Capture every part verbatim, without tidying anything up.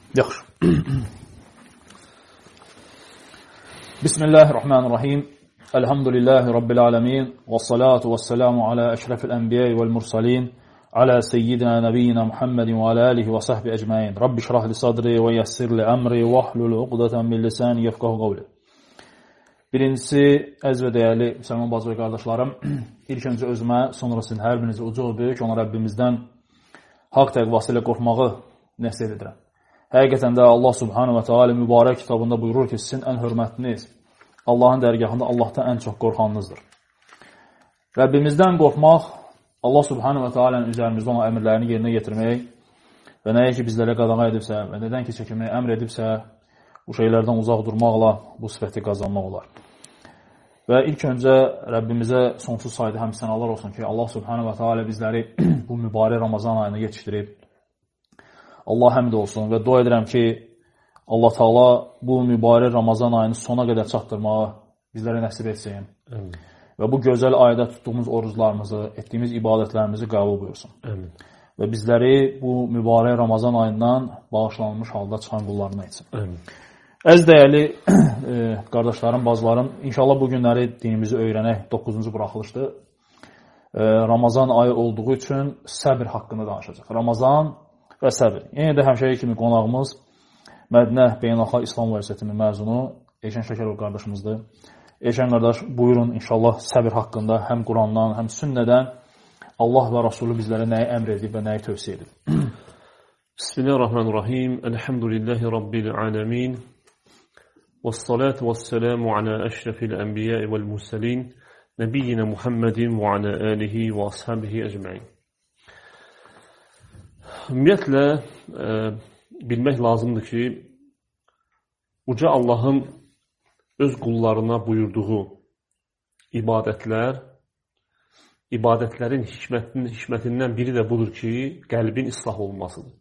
Yaxşı. Bismillahirrahmanirrahim. Elhamdülillahi Rabbil alemin. Və salatu və selamu alə əşrafil ənbiyyə vəl mursalin. Alə seyyidina nəbiyyina Muhammedin və alə alihi və sahbi əcməin. Rabbi şrah li sadri və yəssir li əmri və ahlul uqdatan min lisani yefqahu qavli. Birincisi, əziz və dəyərli müsəlman bacı və qardaşlarım, ilk öncə özümə, sonra sizin hər birinizi ucu böyük, ona Rəbbimizdən haqq təqvası ilə qorxmağı nəsihət edirəm. Həqiqətən də Allah Subhanahu və Teala mübarək kitabında buyurur ki, sizin ən hörmətliniz Allahın dərgahında Allahdan ən çox qorxanınızdır. Rəbbimizdən qorxmaq, Allah Subhanahu və Teala'nın üzərimizdə olan əmrlərini yerinə yetirmək və nəyə ki bizlərə qadağa edibsə və nədən ki çəkinməyi əmr edibsə, bu şeylərdən uzaq durmaqla bu sifəti qazanmaq olar. Və ilk öncə Rəbbimizə sonsuz sayda həmsənalar olsun ki, Allah Subhanahu və Teala bizləri bu mübarək Ramazan ayına yetişdirib. Allah həmd olsun və dua edirəm ki, Allah Taala bu mübarək Ramazan ayını sona qədər çatdırmağı bizlərə nəsib etsin. Əmin. Və bu gözəl ayda tutduğumuz oruclarımızı, etdiyimiz ibadətlərimizi qəbul buyursun. Əmin. Və bizləri bu mübarək Ramazan ayından bağışlanmış halda çıxan qullarına etsin. Əmin. Əziz dəyərli e, qardaşlarım, bacılarım, inşallah bu günləri dinimizi öyrənək doqquzuncu buraxılışdır. E, Ramazan ayı olduğu üçün səbir haqqında danışacaq. Ramazan və səbir. Yenə də həmişəki kimi qonağımız Mədinə Beynəlxalq İslam Universitetinin məzunu Eşən Şəkərov qardaşımızdır. Eşən qardaş, buyurun inşallah səbir haqqında həm Qurandan, həm sünnədən Allah və Rasulü bizlərə nəyi əmr edib və nəyi tövsiyə edib. Bismillahirrahmanirrahim. Elhamdülillahi Rabbil alemin. Vessalatu vesselamu ala əşrafil ənbiyyə vəl mursalin. Nəbiyyina Muhammedin və ala alihi və ashabihi əcməin. Ümumiyyətlə, e, bilmək lazımdır ki, Uca Allahın öz qullarına buyurduğu ibadətlər, ibadətlərin hikmətinin, hikmətindən biri də budur ki, qəlbin islah olmasıdır.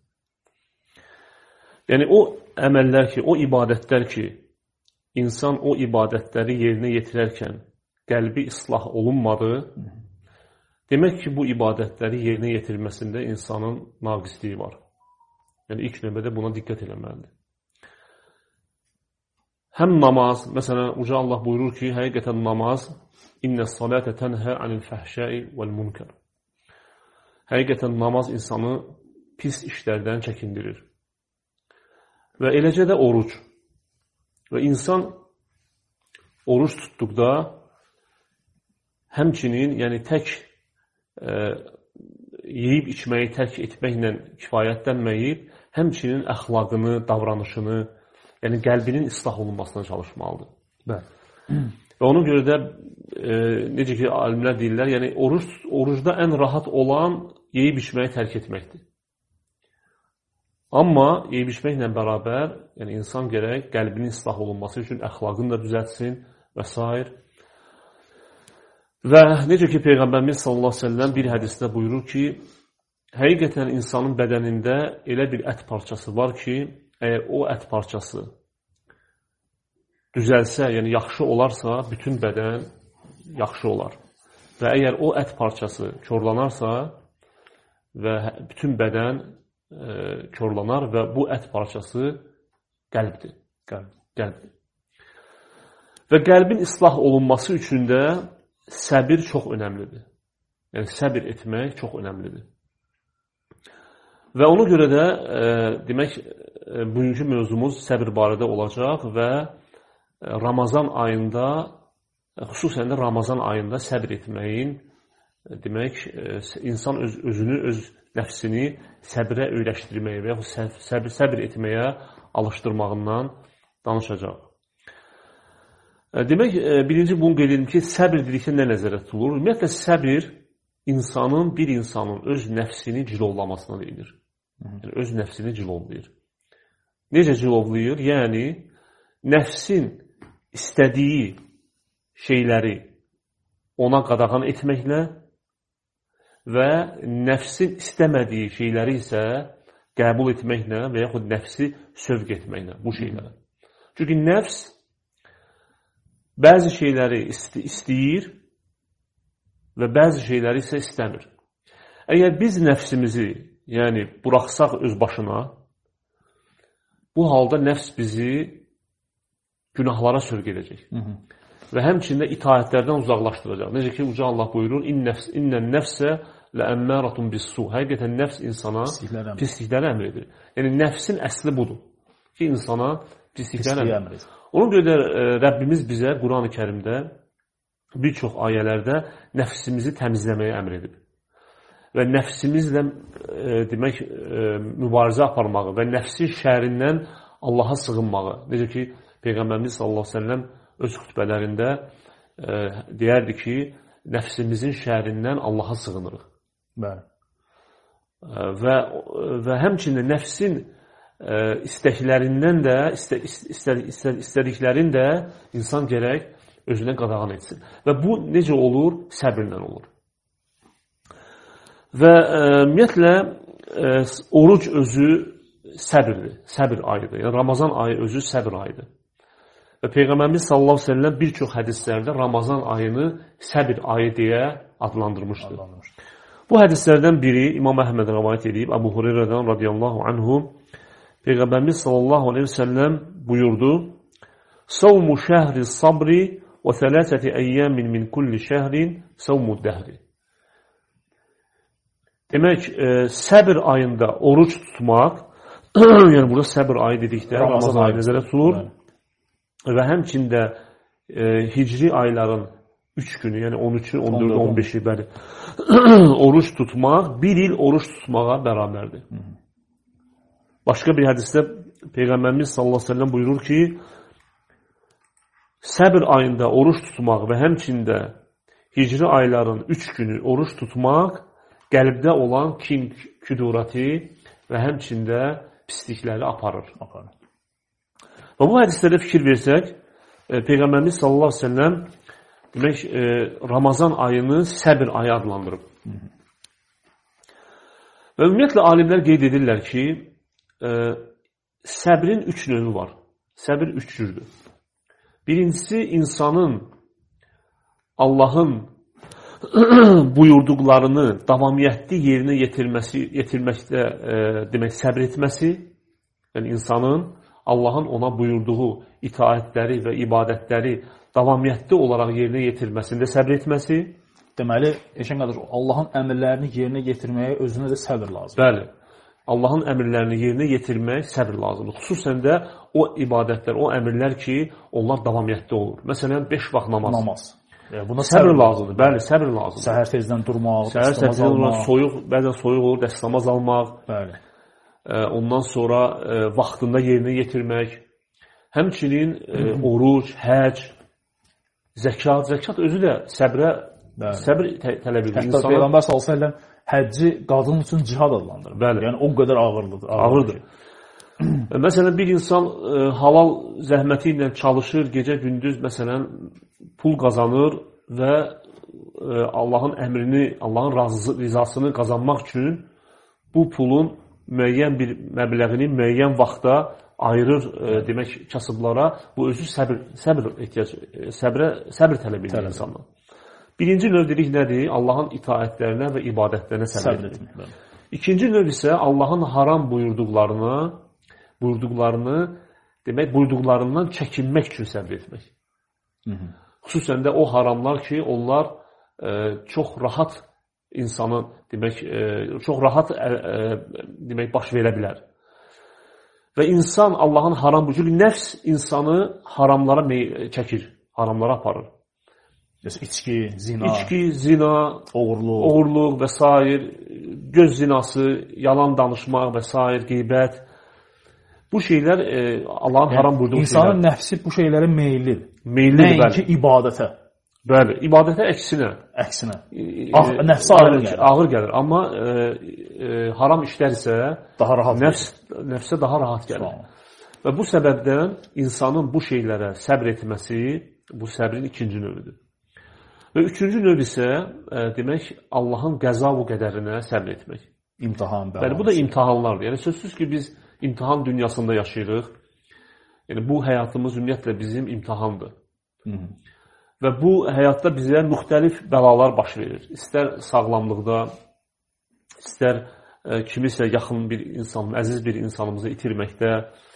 Yəni, o əməllər ki, o ibadətlər ki, insan o ibadətləri yerinə yetirərkən qəlbi islah olunmadı, demək ki, bu ibadətləri yerinə yetirməsində insanın naqisliyi var. Yəni, ilk növbədə buna diqqət eləməlidir. Həm namaz, məsələn, Uca Allah buyurur ki, həqiqətən namaz İnnəs salətə tənhə anil fəhşəi vəl munkar. Həqiqətən namaz insanı pis işlərdən çəkindirir. Və eləcə də oruc. Və insan oruc tutduqda həmçinin, yəni tək e, yeyib içməyi tərk etməklə kifayətlənməyib, həmçinin əxlaqını, davranışını, yəni qəlbinin islah olunmasına çalışmalıdır. Bəli. Və ona görə də e, necə ki, alimlər deyirlər, yəni oruc, orucda ən rahat olan yeyib içməyi tərk etməkdir. Amma yeyib içməklə bərabər, yəni insan gərək qəlbinin islah olunması üçün əxlaqını da düzəltsin və s. Və necə ki, Peyğəmbərimiz sallallahu əleyhi və səlləm bir hədisdə buyurur ki, həqiqətən insanın bədənində elə bir ət parçası var ki, əgər o ət parçası düzəlsə, yəni yaxşı olarsa, bütün bədən yaxşı olar. Və əgər o ət parçası korlanarsa və bütün bədən e, korlanar və bu ət parçası qəlbdir. Qəlb, qəlbdir. Və qəlbin islah olunması üçün də səbir çox önəmlidir. Yəni, səbir etmək çox önəmlidir. Və ona görə də, e, demək, e, bugünkü mövzumuz səbir barədə olacaq və Ramazan ayında, xüsusən də Ramazan ayında səbir etməyin, demək, insan öz, özünü, öz nəfsini səbirə öyrəşdirməyə və yaxud səbir, səbir etməyə alışdırmağından danışacaq. Demək, birinci bunu qeyd edim ki, səbir dedikdə nə nəzərdə tutulur? Ümumiyyətlə, səbir insanın, bir insanın öz nəfsini cilovlamasına deyilir. Yəni, öz nəfsini cilovlayır. Necə cilovlayır? Yəni, nəfsin istədiyi şeyləri ona qadağan etməklə və nəfsin istəmədiyi şeyləri isə qəbul etməklə və yaxud nəfsi sövq etməklə bu şeylərə. Çünki nəfs bəzi şeyləri ist istəyir və bəzi şeyləri isə istəmir. Əgər biz nəfsimizi, yəni buraxsaq öz başına Bu halda nəfs bizi günahlara sövq edəcək. Hı -hı. Və həmçində itaətlərdən uzaqlaşdıracaq. Necə ki, Uca Allah buyurur, İnnən nəfsə ləəmməratun bis-su. Həqiqətən nəfs insana pislikləri əmr edir. Yəni, nəfsin əsli budur ki, insana pislikləri əmr edir. Ona görə də Rəbbimiz bizə Quran-ı Kərimdə bir çox ayələrdə nəfsimizi təmizləməyə əmr edib. Və nəfsimizlə e, demək, e, mübarizə aparmağı və nəfsin şərindən Allaha sığınmağı. Necə ki, Peyğəmbərimiz sallallahu əleyhi və səlləm öz xütbələrində e, deyərdi ki, nəfsimizin şərindən Allaha sığınırıq. Bəli. E, və, və həmçinin nəfsin e, istəklərindən də, istə, istə, istə, istədiklərin də insan gərək özünə qadağan etsin. Və bu necə olur? Səbirlə olur. Və e, ümumiyyətlə, e, oruc özü səbirdir, səbir ayıdır. Yəni, Ramazan ayı özü səbir ayıdır. Və Peyğəmbərimiz sallallahu əleyhi və səlləm bir çox hədislərdə Ramazan ayını səbir ayı deyə adlandırmışdır. adlandırmışdır. Bu hədislərdən biri İmam Əhməd rəvayət edib, Əbu Hüreyrədən radiyallahu anhu, Peyğəmbərimiz sallallahu əleyhi və səlləm buyurdu, Savmu şəhri sabri və thələsəti əyyəmin min kulli şəhrin savmu dəhri. Demək, e, səbir ayında oruç tutmaq, yəni burada səbir ayı dedikdə Ramazan, Ramazan ayı nəzərə tutulur. Evet. Və həmçində e, hicri ayların üç günü, yəni on üçü, on dördü, on beşi bəli, oruç tutmaq bir il oruç tutmağa bərabərdir. Hı -hı. Başqa bir hədisdə Peyğəmbərimiz sallallahu əleyhi və səlləm buyurur ki, səbir ayında oruç tutmaq və həmçində hicri ayların üç günü oruç tutmaq qəlbdə olan kin, küdurəti və həmçində pislikləri aparır. aparır. Və bu hədislərə fikir versək, e, Peyğəmbərimiz sallallahu əleyhi və səlləm demək, e, Ramazan ayını səbir ayı adlandırıb. Hı -hı. Və ümumiyyətlə, alimlər qeyd edirlər ki, e, səbrin üç növü var. Səbir üç cürdür. Birincisi, insanın Allahın buyurduqlarını davamiyyətli yerinə yetirməsi, yetirməkdə e, demək, səbr etməsi, yəni insanın Allahın ona buyurduğu itaətləri və ibadətləri davamiyyətli olaraq yerinə yetirməsində səbr etməsi. Deməli, Eşən qardaş, Allahın əmrlərini yerinə yetirməyə özünə də səbr lazımdır. Bəli. Allahın əmrlərini yerinə yetirmək səbr lazımdır. Xüsusən də o ibadətlər, o əmrlər ki, onlar davamiyyətli olur. Məsələn, beş vaxt namaz. Namaz. Yəni, buna səbr, səbr lazımdır. Bəli, səbr lazımdır. Səhər tezdən durmaq, Səhər tezdən durmaq, soyuq, bəzən soyuq olur, dəstəmaz almaq. Bəli. Ondan sonra e, vaxtında yerinə yetirmək, həmçinin e, oruc, həc, zəkat, zəkat özü də səbrə, Bəli. səbr tələb edir. Hətta insana... Peyğəmbər sallallahu əleyhi və səlləm həcci qadın üçün cihad adlandırır. Bəli. Yəni o qədər ağırlıdır. Ağırdır. Məsələn, bir insan e, halal zəhməti ilə çalışır, gecə-gündüz məsələn pul qazanır və e, Allahın əmrini, Allahın razı, rizasını qazanmaq üçün bu pulun müəyyən bir məbləğini müəyyən vaxtda ayırır e, demək kasıblara. Bu özü səbr, səbr ehtiyac, səbrə, səbr tələb edir insandan. Birinci növ dedik nədir? Allahın itaətlərinə və ibadətlərinə səbr etmək. İkinci növ isə Allahın haram buyurduqlarına, buyurduqlarını, demək, buyurduqlarından çəkinmək üçün səbr etmək. Hı -hı. Xüsusən də o haramlar ki, onlar e, çox rahat insanın, demək, e, çox rahat e, e, demək, baş verə bilər. Və insan Allahın haram buyurduğu, nəfs insanı haramlara çəkir, haramlara aparır. İçki, zina, İçki, zina, oğurluq, oğurluq və s. göz zinası, yalan danışmaq və s. qeybət. Bu şeylər e, Allahın yəni, haram buyurduğu şeylər. İnsanın nəfsi bu şeylərə meyillidir. Meyillidir, bəli. Nəinki ibadətə. Bəli, ibadətə əksinə. Əksinə. Ah, nəfsə ağır gəlir. Ağır gəlir, amma e, e, haram işlər isə daha rahat nəfs, nəfsə daha rahat gəlir. Və bu səbəbdən insanın bu şeylərə səbr etməsi, bu səbrin ikinci növüdür. Və üçüncü növ isə, e, demək, Allahın qəza və qədərinə səbr etmək. İmtihan, bəli. Bəli, bu da imtihanlardır. Yəni, sözsüz ki, biz imtihan dünyasında yaşayırıq. Yəni, bu həyatımız ümumiyyətlə bizim imtihandır. Hı -hı. Və bu həyatda bizə müxtəlif bəlalar baş verir. İstər sağlamlıqda, istər e, kimisə yaxın bir insan, əziz bir insanımızı itirməkdə,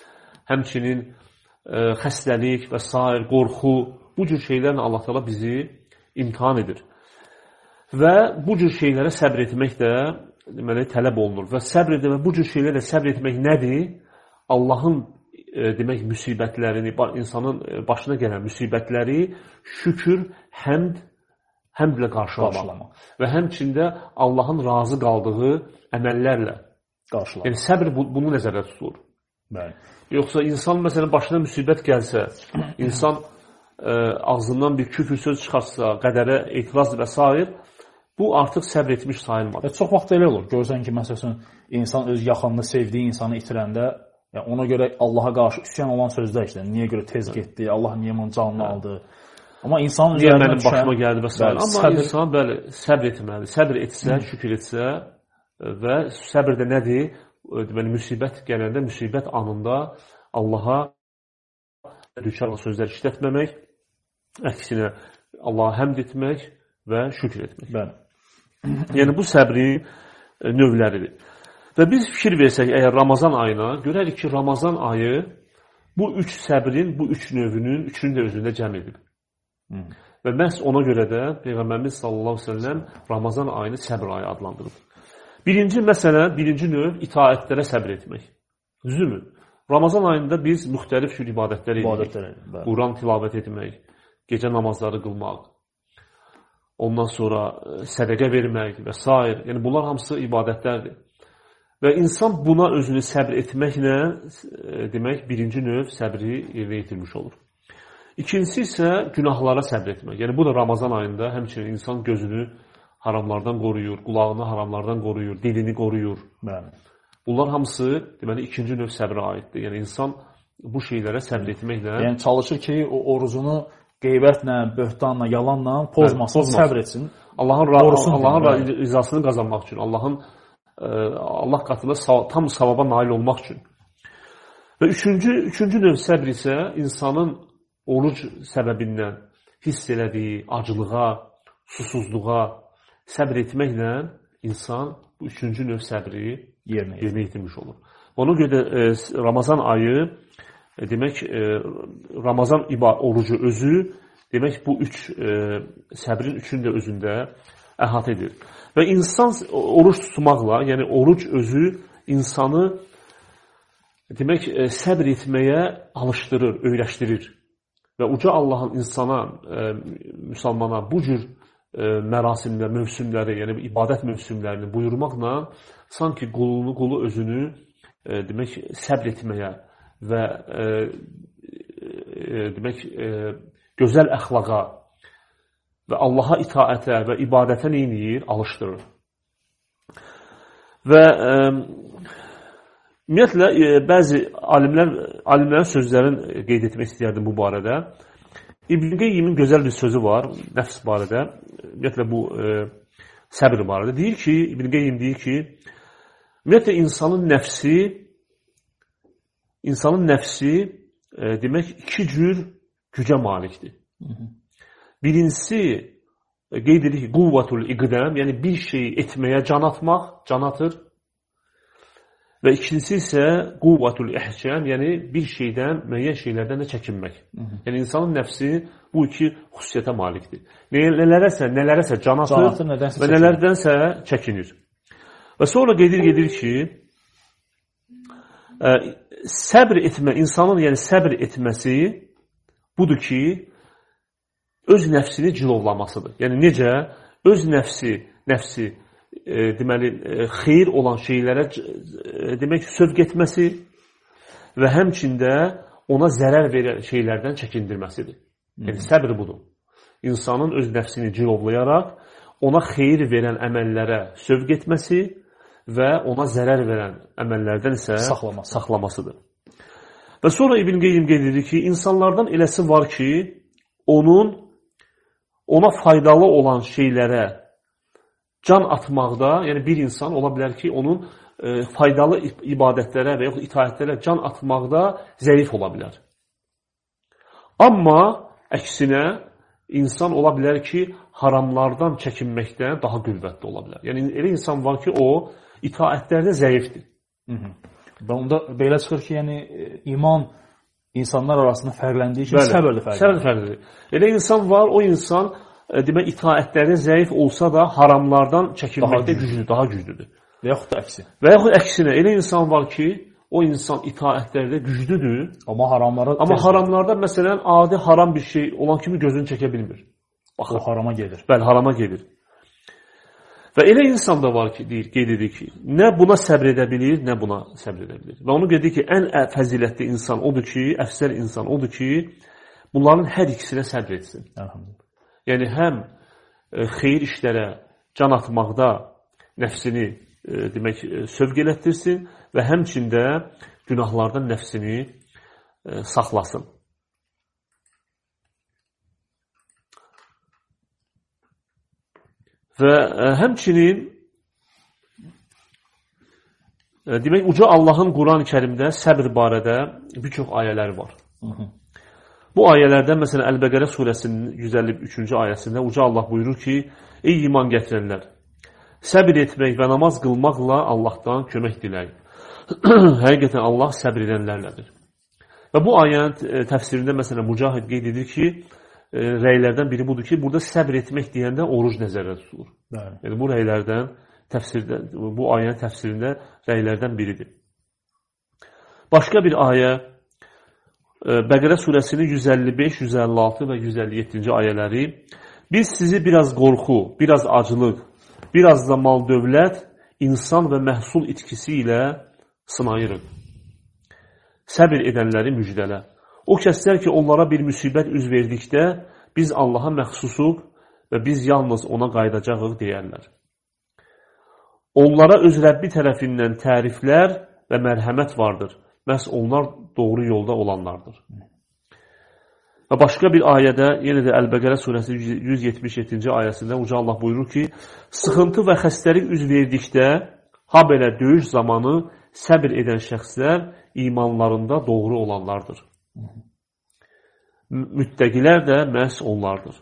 həmçinin ə, xəstəlik və s. qorxu, bu cür şeylərlə Allah Teala bizi imtihan edir. Və bu cür şeylərə səbr etmək də deməli, tələb olunur. Və səbr edə və bu cür şeylərlə səbr etmək nədir? Allahın e, demək, müsibətlərini, insanın başına gələn müsibətləri şükür, həmd, həmdlə qarşılamaq. qarşılamaq. Və həmçində Allahın razı qaldığı əməllərlə qarşılamaq. Yəni, səbr bu, bunu nəzərdə tutulur. Bəli. Yoxsa insan, məsələn, başına müsibət gəlsə, insan e, ağzından bir küfür söz çıxarsa, qədərə etiraz və s. bu artıq səbr etmiş sayılmadır. E, çox vaxt elə olur. Görsən ki, məsələn, insan öz yaxınını, sevdiyi insanı itirəndə, yəni ona görə Allaha qarşı üsyan olan sözlər işte. Niyə görə tez getdi, Allah niyə onun canını aldı. Amma insanın niyə mənim düşən, başıma gəldi və s. Amma səbir, insan bəli, səbr etməlidir. Səbr etsə, şükür etsə və səbr də nədir? Deməli, müsibət gələndə, müsibət anında Allaha düçar olan sözlər işlətməmək, əksinə Allaha həmd etmək və şükür etmək. Bəli. Yəni, bu səbrin növləridir. Və biz fikir versək, əgər Ramazan ayına, görərik ki, Ramazan ayı bu üç səbrin, bu üç növünün üçünü də özündə cəm edib. Hmm. Və məhz ona görə də Peyğəmbərimiz sallallahu əleyhi və səlləm Ramazan ayını səbr ayı adlandırıb. Birinci məsələ, birinci növ itaətlərə səbr etmək. Düzdürmü? Ramazan ayında biz müxtəlif cür ibadətlər edirik. Quran tilavət etmək, gecə namazları qılmaq, ondan sonra sədəqə vermək və s. Yəni, bunlar hamısı ibadətlərdir. Və insan buna özünü səbr etməklə, demək, birinci növ səbri yerinə yetirmiş olur. İkincisi isə günahlara səbr etmək. Yəni, bu da Ramazan ayında həmçinin insan gözünü haramlardan qoruyur, qulağını haramlardan qoruyur, dilini qoruyur. Bəli. Bunlar hamısı, deməli, ikinci növ səbrə aiddir. Yəni, insan bu şeylərə səbr etməklə... Yəni, çalışır ki, o orucunu qeybətlə, böhtanla, yalanla pozmasın, hə, səbr etsin. Allahın, Allahın rizasını qazanmaq üçün, Allahın Allah qatında tam savaba nail olmaq üçün. Və üçüncü, üçüncü növ səbr isə insanın oruc səbəbindən hiss elədiyi acılığa, susuzluğa səbr etməklə insan bu üçüncü növ səbri yerinə, yerinə yetirmiş olur. Ona görə də e, Ramazan ayı e, demək, e, Ramazan orucu özü demək bu üç e, səbrin üçünü də özündə əhatə edir. Və insan oruç tutmaqla, yəni oruc özü insanı demək, səbr etməyə alışdırır, öyrəşdirir. Və uca Allahın insana, e, müsəlmana bu cür e, mərasimlər, mövsümləri, yəni ibadət mövsümlərini buyurmaqla sanki qulunu, qulu özünü e, demək, səbr etməyə və e, e, demək, e, gözəl əxlaqa və Allaha itaətə və ibadətə neyiniyir? Alışdırır. Və e, ümumiyyətlə, e, bəzi alimlər, alimlərin sözlərini qeyd etmək istəyərdim bu barədə. İbn Qeyyimin gözəl bir sözü var, nəfs barədə, ümumiyyətlə bu e, səbr barədə. Deyir ki, İbn Qeyyim deyir ki, ümumiyyətlə insanın nəfsi, insanın nəfsi e, demək iki cür gücə malikdir. Hı -hı. Birincisi, qeyd edir ki, quvvatul iqdəm, yəni bir şeyi etməyə can atmaq, can atır. Və ikincisi isə quvvatul ihkam, yəni bir şeydən, müəyyən şeylərdən də çəkinmək. Hı -hı. Yəni insanın nəfsi bu iki xüsusiyyətə malikdir. Nələrəsə, nələrəsə can atır, can atır və nələrdənsə çəkinir. Və sonra qeyd edir ki, ə, səbr etmə, insanın yəni səbr etməsi budur ki, öz nəfsini cilovlamasıdır. Yəni necə? Öz nəfsi, nəfsi e, deməli, e, xeyir olan şeylərə e, demək, sövq etməsi və həmçində ona zərər verən şeylərdən çəkindirməsidir. Yəni səbr budur. İnsanın öz nəfsini cilovlayaraq ona xeyir verən əməllərə sövq etməsi və ona zərər verən əməllərdən isə Saxlaması. saxlamasıdır. Və sonra İbn Qeyyim qeyd edir ki, insanlardan eləsi var ki, onun ona faydalı olan şeylərə can atmaqda, yəni bir insan ola bilər ki, onun e, faydalı ibadətlərə və yoxud itaətlərə can atmaqda zəif ola bilər. Amma əksinə, insan ola bilər ki, haramlardan çəkinməkdən daha qüvvətli ola bilər. Yəni, elə insan var ki, o itaətlərdə zəifdir. Hı -hı. Və onda belə çıxır ki, yəni iman insanlar arasında fərqləndiyi kimi səbr də fərqlənir. Səbr fərqlidir. Elə insan var, o insan demək itaətləri zəif olsa da haramlardan çəkinməkdə güclüdür, daha güclüdür. Və yaxud da əksinə. Və yaxud əksinə, elə insan var ki, o insan itaətlərdə güclüdür, amma haramlara amma haramlarda məsələn adi haram bir şey olan kimi gözünü çəkə bilmir. Baxın, o harama gedir. Bəli, harama gedir. Və elə insan da var ki, deyir, qeyd edir ki, nə buna səbr edə bilir, nə buna səbr edə bilir. Və onu qeyd edir ki, ən fəzilətli insan odur ki, əfsəl insan odur ki, bunların hər ikisinə səbr etsin. Yəni, həm xeyir işlərə can atmaqda nəfsini demək, sövq elətdirsin və həmçində günahlardan nəfsini saxlasın. Və həmçinin demək, uca Allahın Quran-ı Kərimdə səbr barədə bir çox ayələri var. Hı -hı. Bu ayələrdən, məsələn, Əl-Bəqərə surəsinin yüz əlli üçüncü ayəsində uca Allah buyurur ki, ey iman gətirənlər, səbr etmək və namaz qılmaqla Allahdan kömək diləyin. Həqiqətən Allah səbr edənlərlədir. Və bu ayənin təfsirində, məsələn, Mücahid qeyd edir ki, rəylərdən biri budur ki, burada səbr etmək deyəndə oruc nəzərdə tutulur. Bəli. Yəni, bu rəylərdən, təfsirdə, bu ayənin təfsirində rəylərdən biridir. Başqa bir ayə, Bəqərə surəsinin yüz əlli beş, yüz əlli altı və yüz əlli yeddinci ayələri, biz sizi biraz qorxu, biraz acılıq, biraz da mal dövlət, insan və məhsul itkisi ilə sınayırıq. Səbr edənləri müjdələ. O kəslər ki, onlara bir müsibət üz verdikdə, biz Allaha məxsusuq və biz yalnız ona qayıdacağıq deyərlər. Onlara öz Rəbbi tərəfindən təriflər və mərhəmət vardır. Məhz onlar doğru yolda olanlardır. Və başqa bir ayədə, yenə də Əl-Bəqərə surəsi yüz yetmiş yeddinci ayəsində uca Allah buyurur ki, sıxıntı və xəstəlik üz verdikdə, ha belə döyüş zamanı səbr edən şəxslər imanlarında doğru olanlardır. Müttəqilər də məhz onlardır.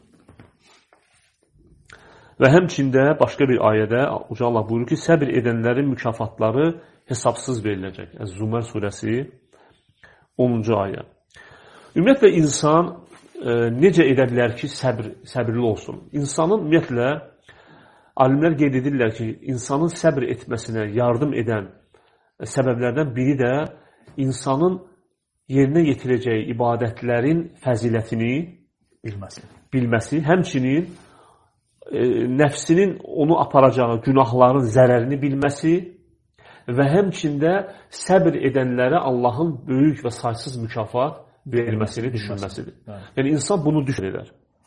Və həmçində başqa bir ayədə uca Allah buyurur ki, səbr edənlərin mükafatları hesabsız veriləcək. Əz-Zumər surəsi onuncu ayə. Ümumiyyətlə, insan e, necə edə bilər ki, səbr, səbirli olsun? İnsanın, ümumiyyətlə, alimlər qeyd edirlər ki, insanın səbr etməsinə yardım edən səbəblərdən biri də insanın yerinə yetirəcəyi ibadətlərin fəzilətini bilməsi, bilməsi həmçinin e, nəfsinin onu aparacağı günahların zərərini bilməsi və həmçində səbr edənlərə Allahın böyük və saysız mükafat verilməsini düşünməsidir. Yəni, insan bunu düşün edər.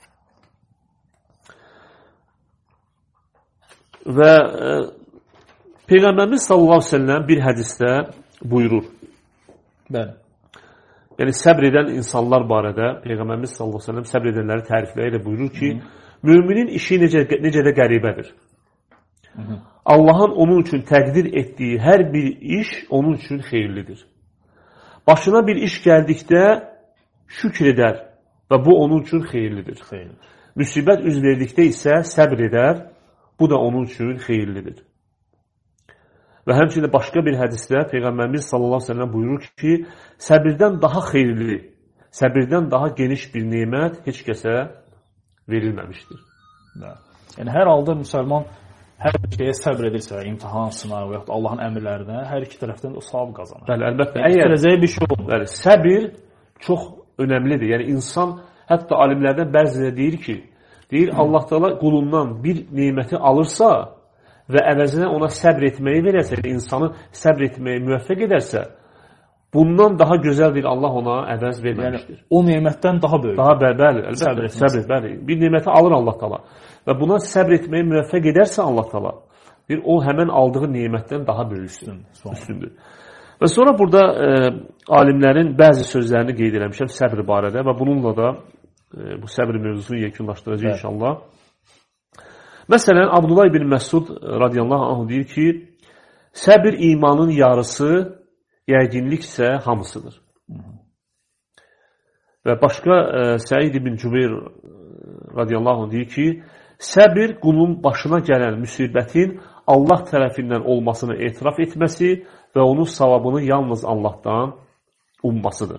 Və e, Peyğəmbərimiz sallallahu aleyhi ve sellem bir hədisdə buyurur. Bəli. Yəni, səbr edən insanlar barədə Peyğəmbərimiz sallallahu aleyhi ve sellem səbr edənləri tərifləyərək buyurur ki, Hı -hı. müminin işi necə, necə də qəribədir. Hı -hı. Allahın onun üçün təqdir etdiyi hər bir iş onun üçün xeyirlidir. Başına bir iş gəldikdə şükr edər və bu onun üçün xeyirlidir. Xeyirlidir. Müsibət üz verdikdə isə səbr edər, bu da onun üçün xeyirlidir. Və həmçində başqa bir hədisdə Peyğəmbərimiz sallallahu aleyhi ve sellem buyurur ki, səbirdən daha xeyirli, səbirdən daha geniş bir nemət heç kəsə verilməmişdir. Yəni, hər halda müsəlman hər şeyə səbr edirsə, imtihan, sınav və yaxud Allahın əmrlərinə hər iki tərəfdən o savab qazanır. Bəli, əlbəttə. Yəni, gələcəyə bir şey olur. Bəli, səbir çox önəmlidir. Yəni, insan, hətta alimlərdən bəziləri deyir ki, deyir, Hı. Allah Teala qulundan bir neməti alırsa və əvəzinə ona səbr etməyi verərsə, insanı səbr etməyi müvəffəq edərsə, bundan daha gözəldir Allah ona əvəz verməmişdir. Yəni, o nemətdən daha böyük. Daha bəli, bəli, əlbəttə, səbr, bəli. Bir neməti alır Allah Teala və buna səbr etməyi müvəffəq edərsə Allah Teala, bir o həmən aldığı nemətdən daha böyüksün, üstündür. Və sonra burada e, alimlərin bəzi sözlərini qeyd eləmişəm səbr barədə və bununla da e, bu səbr mövzusunu yekunlaşdıracaq evet. inşallah. Məsələn, Abdullah ibn Məsud radiyallahu anh deyir ki, səbr imanın yarısı, yəqinlik isə hamısıdır. Hı -hı. Və başqa e, Səid ibn Cübeyr radiyallahu anh deyir ki, səbir qulun başına gələn müsibətin Allah tərəfindən olmasını etiraf etməsi və onun savabını yalnız Allahdan ummasıdır.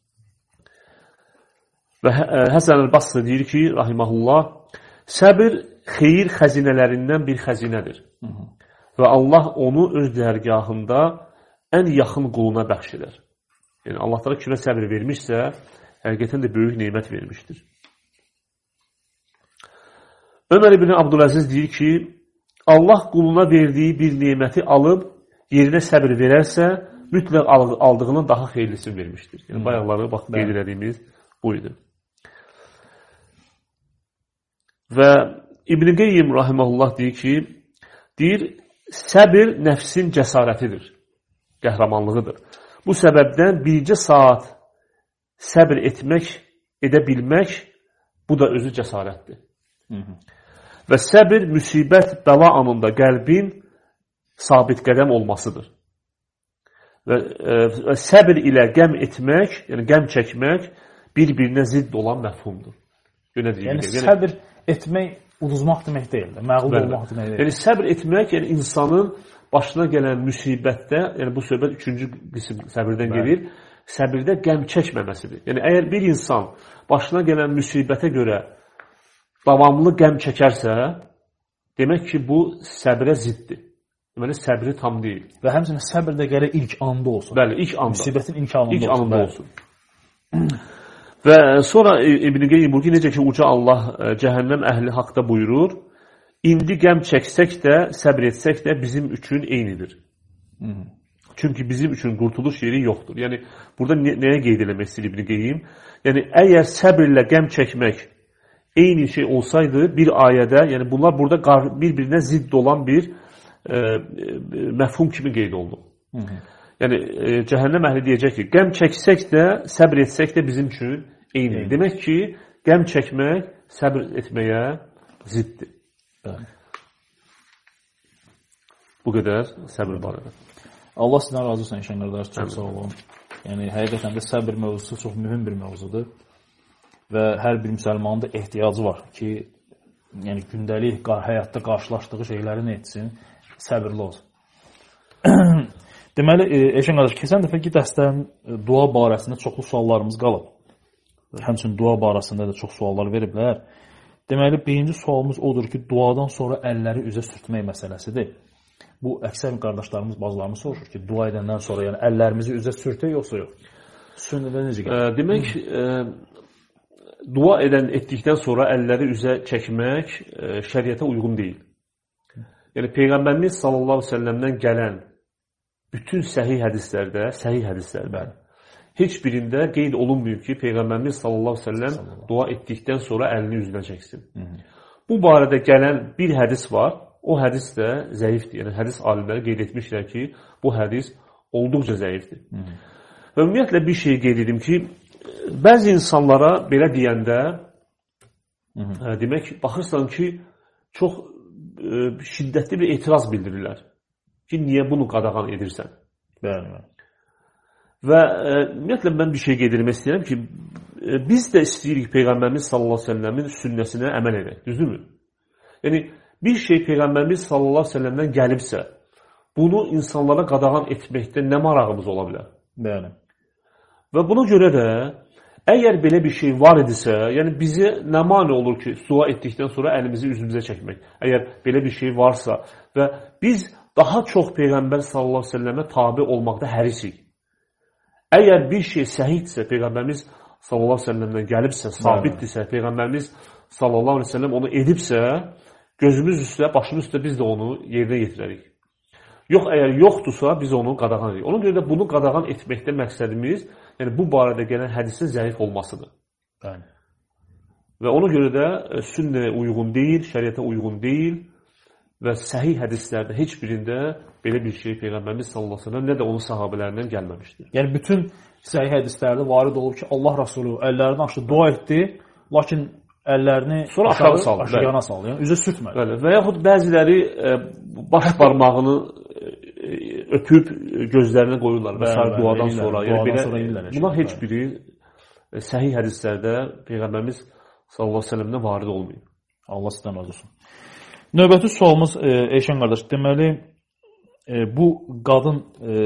Və Həsən el-Basri deyir ki, rahiməhullah, səbir xeyir xəzinələrindən bir xəzinədir. Hı -hı. Və Allah onu öz dərgahında ən yaxın quluna bəxş edər. Yəni, Allah da kimə səbir vermişsə, həqiqətən də böyük neymət vermişdir. Ömər ibn Abdüləziz deyir ki, Allah quluna verdiyi bir neyməti alıb, yerinə səbir verərsə, mütləq aldığının daha xeyirlisini vermişdir. Yəni, hmm. bayaqları bax, qeyd edədiyimiz buydu. Və İbn Qeyyim rahiməhullah deyir ki, deyir, səbir nəfsin cəsarətidir, qəhrəmanlığıdır. Bu səbəbdən bircə saat səbir etmək, edə bilmək, bu da özü cəsarətdir. Hı -hı. Və səbir, müsibət, bəla anında qəlbin sabit qədəm olmasıdır. Və, e, və səbir ilə qəm etmək, yəni qəm çəkmək bir-birinə zidd olan məfhumdur. Yəni, yəni səbir etmək uduzmaq demək deyil, məğlub olmaq demək deyil. Yəni səbir etmək, yəni insanın başına gələn müsibətdə, yəni bu söhbət üçüncü qism səbirdən gelir, səbirdə qəm çəkməməsidir. Yəni əgər bir insan başına gələn müsibətə görə davamlı qəm çəkərsə, demək ki, bu səbrə ziddir. Deməli, səbri tam deyil. Və həmçinin səbr də gələ ilk anda olsun. Bəli, ilk anda. Müsibətin ilk anında ilk olsun. Anında olsun. Və sonra İbn Qeyyim buyurur ki, necə ki, uca Allah cəhənnəm əhli haqda buyurur, indi qəm çəksək də, səbr etsək də bizim üçün eynidir. Hı -hı. Çünki bizim üçün qurtuluş yeri yoxdur. Yəni, burada nə, nəyə qeyd eləmək istəyir İbn Qeyyim? Yəni, əgər səbirlə qəm çəkmək eyni şey olsaydı, bir ayədə, yəni bunlar burada bir-birinə zidd olan bir e, e, məfhum kimi qeyd olunur. Hı -hı. Yəni, e, cəhənnəm əhli deyəcək ki, qəm çəksək də, səbr etsək də bizim üçün eynidir. Demək ki, qəm çəkmək səbr etməyə ziddir. Bəli. Bu qədər səbir barədə. Allah sizdən razı olsun, İnşən qardaş, çox sağ olun. Yəni, həqiqətən də səbir mövzusu çox mühüm bir mövzudur. Və hər bir müsəlmanın da ehtiyacı var ki, yəni gündəlik həyatda qarşılaşdığı şeyləri nə etsin? Səbirli olsun. Deməli, Eşən qardaş, keçən dəfəki dərslərin dua barəsində çoxlu suallarımız qalıb. Həmçinin dua barəsində də çox suallar veriblər. Deməli, birinci sualımız odur ki, duadan sonra əlləri üzə sürtmək məsələsidir. Bu, əksər qardaşlarımız, bazılarımız soruşur ki, dua edəndən sonra yəni əllərimizi üzə sürtək yoxsa yox? Sünnədə necə gəlir? Demək, e, dua edən etdikdən sonra əlləri üzə çəkmək e, şəriətə uyğun deyil. Yəni, Peyğəmbərimiz sallallahu aleyhi ve sellemdən gələn bütün səhih hədislərdə, səhih hədislərdə heç birində qeyd olunmuyor ki, Peyğəmbərimiz sallallahu aleyhi ve sellem dua etdikdən sonra əlini üzünə çəksin. Hı -hı. Bu barədə gələn bir hədis var, o hədis də zəifdir. Yəni, hədis alimləri qeyd etmişlər ki, bu hədis olduqca zəifdir. Hı -hı. Və ümumiyyətlə bir şey qeyd edim ki, bəzi insanlara belə deyəndə, Hı -hı. Ə, demək, baxırsan ki, çox ə, şiddətli bir etiraz bildirirlər ki, niyə bunu qadağan edirsən? Bəli, bəli. Və ə, ümumiyyətlə, mən bir şey qeyd etmək istəyirəm ki, ə, biz də istəyirik Peyğəmbərimiz sallallahu aleyhi ve sellemin sünnəsinə əməl edək, düzdürmü? Yəni, bir şey Peyğəmbərimiz sallallahu aleyhi ve sellemdən gəlibsə, bunu insanlara qadağan etməkdə nə marağımız ola bilər? Bəli. Və buna görə də, əgər belə bir şey var idisə, yəni bizi nə mane olur ki, dua etdikdən sonra əlimizi üzümüzə çəkmək? Əgər belə bir şey varsa və biz daha çox Peyğəmbər sallallahu aleyhi ve sellemə tabi olmaqda hərisik. Əgər bir şey səhiddirsə, Peyğəmbərimiz sallallahu aleyhi ve sellemdən gəlibsə, sabitdirsə, Peyğəmbərimiz sallallahu aleyhi ve sellem onu edibsə, gözümüz üstə, başımız üstə biz də onu yerinə yetirərik. Yox, əgər yoxdursa, biz onu qadağan edirik. Ona görə də bunu qadağan etməkdə məqsədimiz, yəni bu barədə gələn hədisin zəif olmasıdır. Bəli. Və ona görə də sünnəyə uyğun deyil, şəriətə uyğun deyil və səhih hədislərdə heç birində belə bir şey Peyğəmbərimiz sallallahu əleyhi və səlləm nə də onun sahabələrindən gəlməmişdir. Yəni bütün səhih hədislərdə varid olub ki, Allah Rəsulü əllərini açdı, dua etdi, lakin əllərini sonra aşağı saldı, aşağıya saldı. Yəni üzə sürtmədi. Bəli. Və yaxud bəziləri e, baş barmağını e, öpüb gözlərinə qoyurlar və sair duadan sonra. Duadan Yəni belə sonra edirlər. Bunlar heç biri e, səhih hədislərdə Peyğəmbərimiz sallallahu əleyhi və səlləmdən varid olmayıb. Allah sizdən razı olsun. Növbəti sualımız e, Eşən qardaş, deməli e, bu qadın e,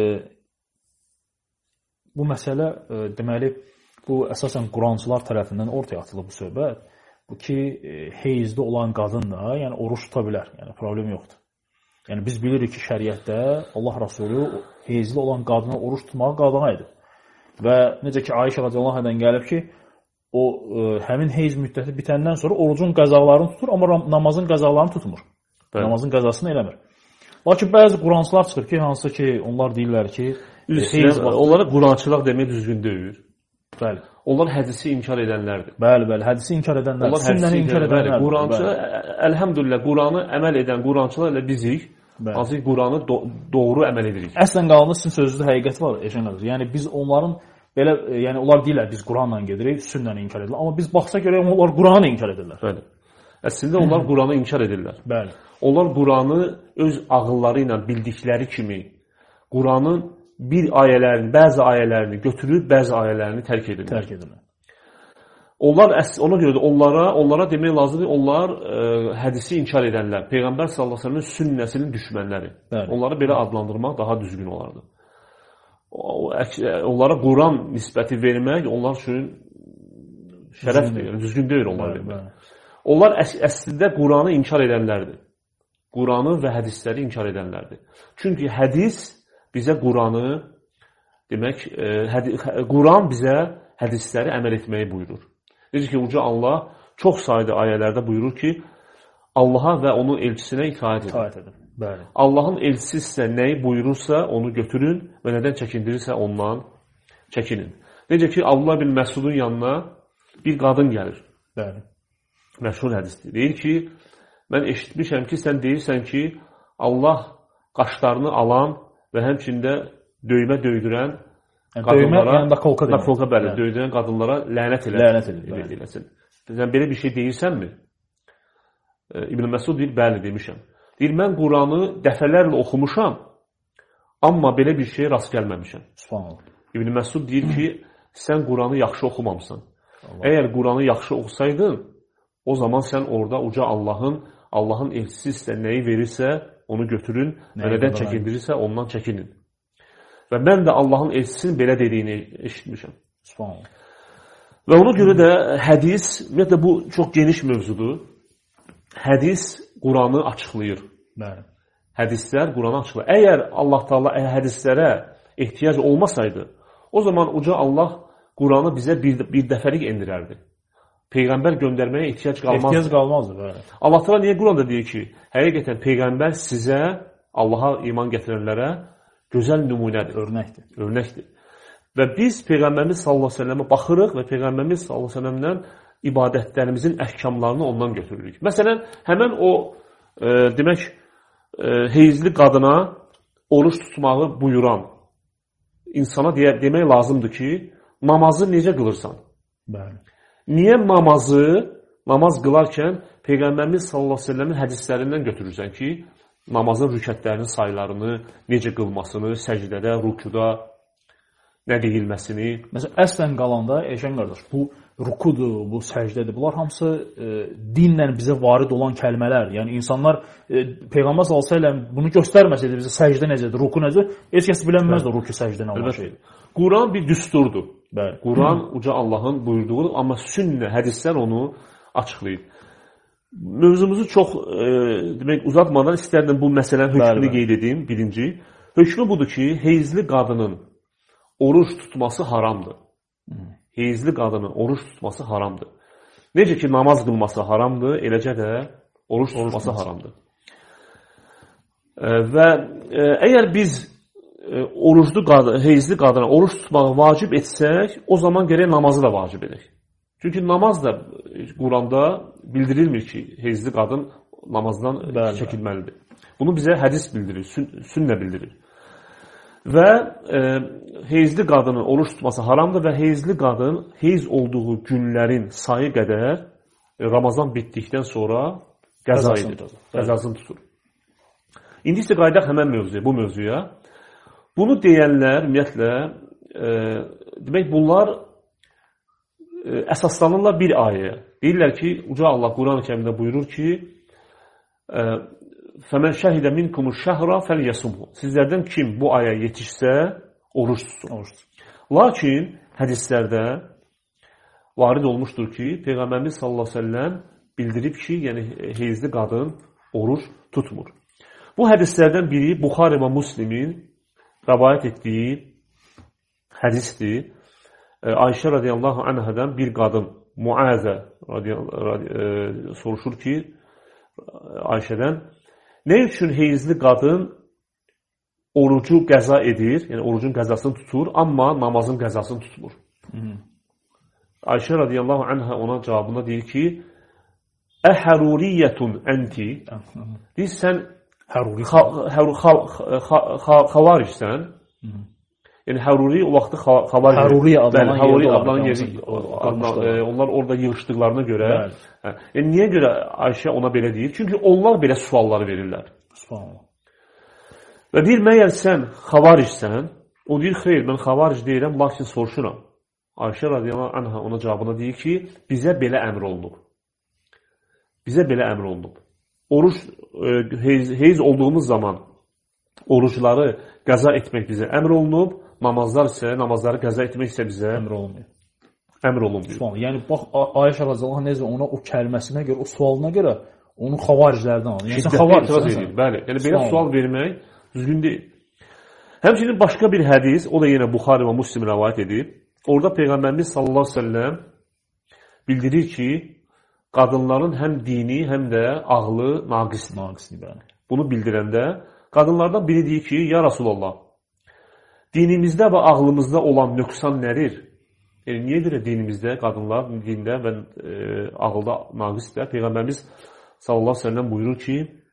bu məsələ e, deməli bu əsasən Qurançılar tərəfindən ortaya atılıb bu söhbət. Bu ki, e, heyzli olan qadın da, yəni oruç tuta bilər. Yəni problem yoxdur. Yəni biz bilirik ki, şəriətdə Allah Rəsulü heyzli olan qadına oruç tutmağı qadağan edib. Və necə ki, Ayşə radiyallahu anhadan gəlib ki, o e, həmin heyz müddəti bitəndən sonra orucun qəzalarını tutur, amma namazın qəzalarını tutmur. Bəli. Namazın qəzasını eləmir. Lakin bəzi Qurançılar çıxır ki, hansı ki, onlar deyirlər ki, Heyz, onlara Qurançılıq demək düzgün deyil. Bəli. Onlar hədisi inkar edənlərdir. Bəli, bəli, hədisi inkar edənlər, sünnəni inkar edənlər. Qurançı, əlhəmdülillah, Quranı əməl edən Qurançılar ilə bizik, hansı ki, Quranı do doğru əməl edirik. Əslən qalanda sizin sözünüzdə həqiqət var, Eşən qardaş. Yəni biz onların belə, yəni onlar deyirlər biz Quranla gedirik, sünnəni inkar edirlər. Amma biz baxsa görə onlar Quranı inkar edirlər. Bəli. Əslində onlar Quranı inkar edirlər. Bəli. Onlar Quranı öz ağılları ilə bildikləri kimi Quranın bir ayələrini, bəzi ayələrini götürüb, bəzi ayələrini tərk edirlər. Tərk edirlər. Onlar ona görə də onlara, onlara demək lazımdır, onlar ə, hədisi inkar edənlər, Peyğəmbər sallallahu əleyhi və səlləm sünnəsinin düşmənləri. Bəli. Onları belə adlandırmaq daha düzgün olardı. O, onlara Quran nisbəti vermək onlar üçün şərəfdir, yəni düzgün deyil onlar bəli, vermək. Bəli. Onlar əs əslində Quranı inkar edənlərdir. Quranı və hədisləri inkar edənlərdir. Çünki hədis bizə Quranı, demək, hədi Quran bizə hədisləri əməl etməyi buyurur. Necə ki, Uca Allah çox sayda ayələrdə buyurur ki, Allaha və onun elçisinə itaət edin. İtaət edin. Bəli. Allahın elçisi sizə nəyi buyurursa, onu götürün və nədən çəkindirirsə, ondan çəkinin. Necə ki, Abdullah bin Məsudun yanına bir qadın gəlir. Bəli. Məşhur hədisdir. Deyir ki, mən eşitmişəm ki, sən deyirsən ki, Allah qaşlarını alan və həmçində döymə döydürən yəni, qadınlara, döymə, yəni nakolka, nakolka bəli, yəni. Döydürən qadınlara lənət elə. Lənət elə. Eləsin. Sən belə bir şey deyirsənmi? İbn Məsud deyir, bəli demişəm. Deyir, mən Quranı dəfələrlə oxumuşam, amma belə bir şeyə rast gəlməmişəm. Subhanallah. İbn Məsud deyir ki, sən Quranı yaxşı oxumamısan. Allah. Əgər Quranı yaxşı oxusaydın, o zaman sən orada uca Allahın, Allahın elçisi sizə nəyi verirsə, onu götürün və nədən çəkindirirsə, ondan çəkinin. Və mən də Allahın elçisinin belə dediyini eşitmişəm. Subhanallah. Və ona görə də hədis, ümumiyyətlə bu çox geniş mövzudur. Hədis Quranı açıqlayır. Bəli. Hədislər Quranı açıqlayır. Əgər Allah Taala hədislərə ehtiyac olmasaydı, o zaman uca Allah Quranı bizə bir, bir dəfəlik endirərdi. Peyğəmbər göndərməyə ehtiyac qalmazdı. Ehtiyac qalmazdı, bəli. Allah Taala niyə Quranda deyir ki, həqiqətən Peyğəmbər sizə, Allaha iman gətirənlərə gözəl nümunədir, örnəkdir. Örnəkdir. Və biz Peyğəmbərimiz sallallahu əleyhi və səlləmə baxırıq və Peyğəmbərimiz sallallahu əleyhi və səlləmdən ibadətlərimizin əhkamlarını ondan götürürük. Məsələn, həmən o e, demək e, heyzli qadına oruç tutmağı buyuran insana deyə, demək lazımdır ki, namazı necə qılırsan? Bəli. Niyə namazı, namaz qılarkən Peyğəmbərimiz sallallahu əleyhi və səlləmin hədislərindən götürürsən ki, namazın rükətlərinin saylarını, necə qılmasını, səcdədə, rükuda, nə deyilməsini. Məsələn, əslən qalanda, Eşən qardaş, bu rukudur, bu səcdədir. Bunlar hamısı e, dinlə bizə varid olan kəlmələr. Yəni, insanlar e, Peyğəmbər sallallahu əleyhi və səlləm bunu göstərməsəydi bizə səcdə necədir, ruku necədir, heç kəs bilənməzdi ruku səcdə nə olan şeydir. Quran bir düsturdur. Bəli. Quran uca Allahın buyurduğudur, amma sünnə, hədislər onu açıqlayır. Mövzumuzu çox e, demək uzatmadan istərdim bu məsələnin hökmünü qeyd edeyim, birinci. Hökmü budur ki, heyzli qadının oruç tutması haramdır. Heyzli qadının oruç tutması haramdır. Necə ki, namaz qılması haramdır, eləcə də oruç tutması haramdır. E, və e, əgər biz e, oruclu qadın, heyzli qadına oruç tutmağı vacib etsək, o zaman gərək namazı da vacib edək. Çünki namaz da Quranda bildirilmir ki, heyzli qadın namazdan bəli, çəkilməlidir. Bunu bizə hədis bildirir, sün sünnə bildirir. Və e, heyzli qadının oruç tutması haramdır və heyzli qadın heyz olduğu günlərin sayı qədər e, Ramazan bitdikdən sonra qəza edir, qəzasını tutur. İndi isə qayıdaq həmən mövzuya, bu mövzuya. Bunu deyənlər, ümumiyyətlə, e, demək bunlar e, əsaslanırlar bir ayəyə. Deyirlər ki, uca Allah Quran-ı Kərimdə buyurur ki, e, Fəmən şəhidə minkumu şəhra fəlyəsumhu. Sizlərdən kim bu aya yetişsə, oruç tutsun. Lakin hədislərdə varid olmuşdur ki, Peyğəmbərimiz sallallahu əleyhi və səlləm bildirib ki, yəni heyzli qadın oruç tutmur. Bu hədislərdən biri Buxari və Müslimin rəvayət etdiyi hədisdir. Ayşə radiyallahu anhadan bir qadın Muazə soruşur ki, Ayşədən, nə üçün heyzli qadın orucu qəza edir, yəni orucun qəzasını tutur, amma namazın qəzasını tutmur. Hı -hı. Ayşə radiyallahu anha ona cavabında deyir ki, Əhəruriyyətun ənti, deyir, sən xavaricsən, yəni Həruri o vaxtı xavaric, Həruri adlanan yeri, onlar orada yığışdıqlarına görə, yəni niyə görə Ayşə ona belə deyir? Çünki onlar belə sualları verirlər. Və deyir, məyər sən xavaricsən, o deyir, xeyr, mən xavaric deyirəm, lakin soruşuram. Ayşə radiyallahu anha ona cavabına deyir ki, bizə belə əmr olunub. Bizə belə əmr olunub. Oruç, heyz, heyz olduğumuz zaman orucları qəza etmək bizə əmr olunub, namazlar isə, namazları qəza etmək isə bizə əmr olunmuyor. Əmr olunmuyor. Yəni, bax, Ayşə radiyallahu necə ona o kəlməsinə görə, o sualına görə onu xavariclərdən alır. Yəni, sən xavaricsən. Bəli, yəni belə sual vermək düzgün deyil. Həmçinin başqa bir hədis, o da yenə Buxari və Müslim rəvayət edib. Orada Peyğəmbərimiz sallallahu əleyhi və səlləm bildirir ki, qadınların həm dini, həm də ağlı naqisdir. Bunu bildirəndə qadınlardan biri deyir ki, ya Rasulallah, dinimizdə və ağlımızda olan nöqsan nədir? Yəni, niyə görə dinimizdə qadınlar dində və e, ağılda naqisdir? Peyğəmbərimiz sallallahu əleyhi və səlləm buyurur ki,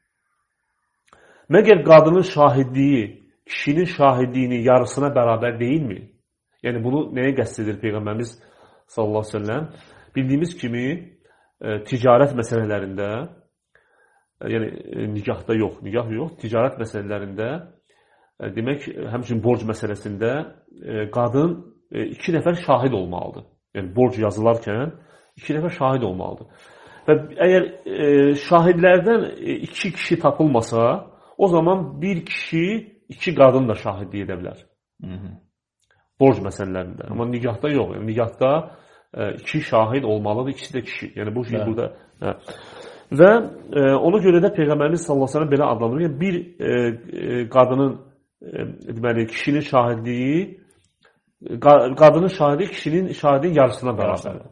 məgər qadının şahidliyi kişinin şahidliyinin yarısına bərabər deyilmi? Yəni, bunu nəyə qəsd edir Peyğəmbərimiz sallallahu əleyhi və səlləm? Bildiyimiz kimi, e, ticarət məsələlərində, e, yəni e, nikahda yox, nikah yox, ticarət məsələlərində, e, demək, həmçinin borc məsələsində e, qadın e, iki nəfər şahid olmalıdır. Yəni, borc yazılarkən iki nəfər şahid olmalıdır. Və əgər e, şahidlərdən e, iki kişi tapılmasa, o zaman bir kişi, iki qadın da şahidlik edə bilər. Hı -hı. Borc məsələlərində. Amma nikahda yox. Yəni, nikahda e, iki şahid olmalıdır, ikisi də kişi. Yəni, bu şey burada... Hə. Və e, ona görə də Peyğəmbərimiz sallallahu əleyhi və səlləm belə adlandırır. Yəni, bir e, e, qadının, e, deməli, kişinin şahidliyi, qadının şahidliyi kişinin şahidliyin yarısına bərabərdir.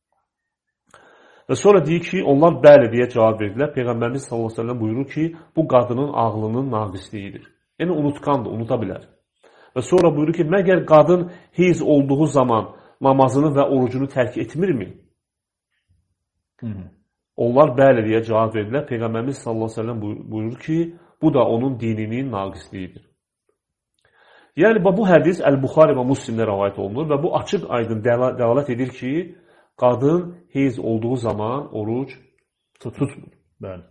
Və sonra deyir ki, onlar bəli deyə cavab verdilər. Peyğəmbərimiz sallallahu əleyhi və səlləm buyurur ki, bu qadının ağlının naqisliyidir. Yəni, unutqandır, unuta bilər. Və sonra buyurur ki, məgər qadın heyz olduğu zaman namazını və orucunu tərk etmirmi? Hı -hı. Onlar bəli deyə cavab verdilər. Peyğəmbərimiz sallallahu əleyhi və səlləm buyurur ki, bu da onun dininin naqisliyidir. Yəni, bu hədis Əl-Buxari və Müslimdə rəvayət olunur və bu açıq aydın dəlalət edir ki, qadın heyz olduğu zaman oruc tutmur. Bəli.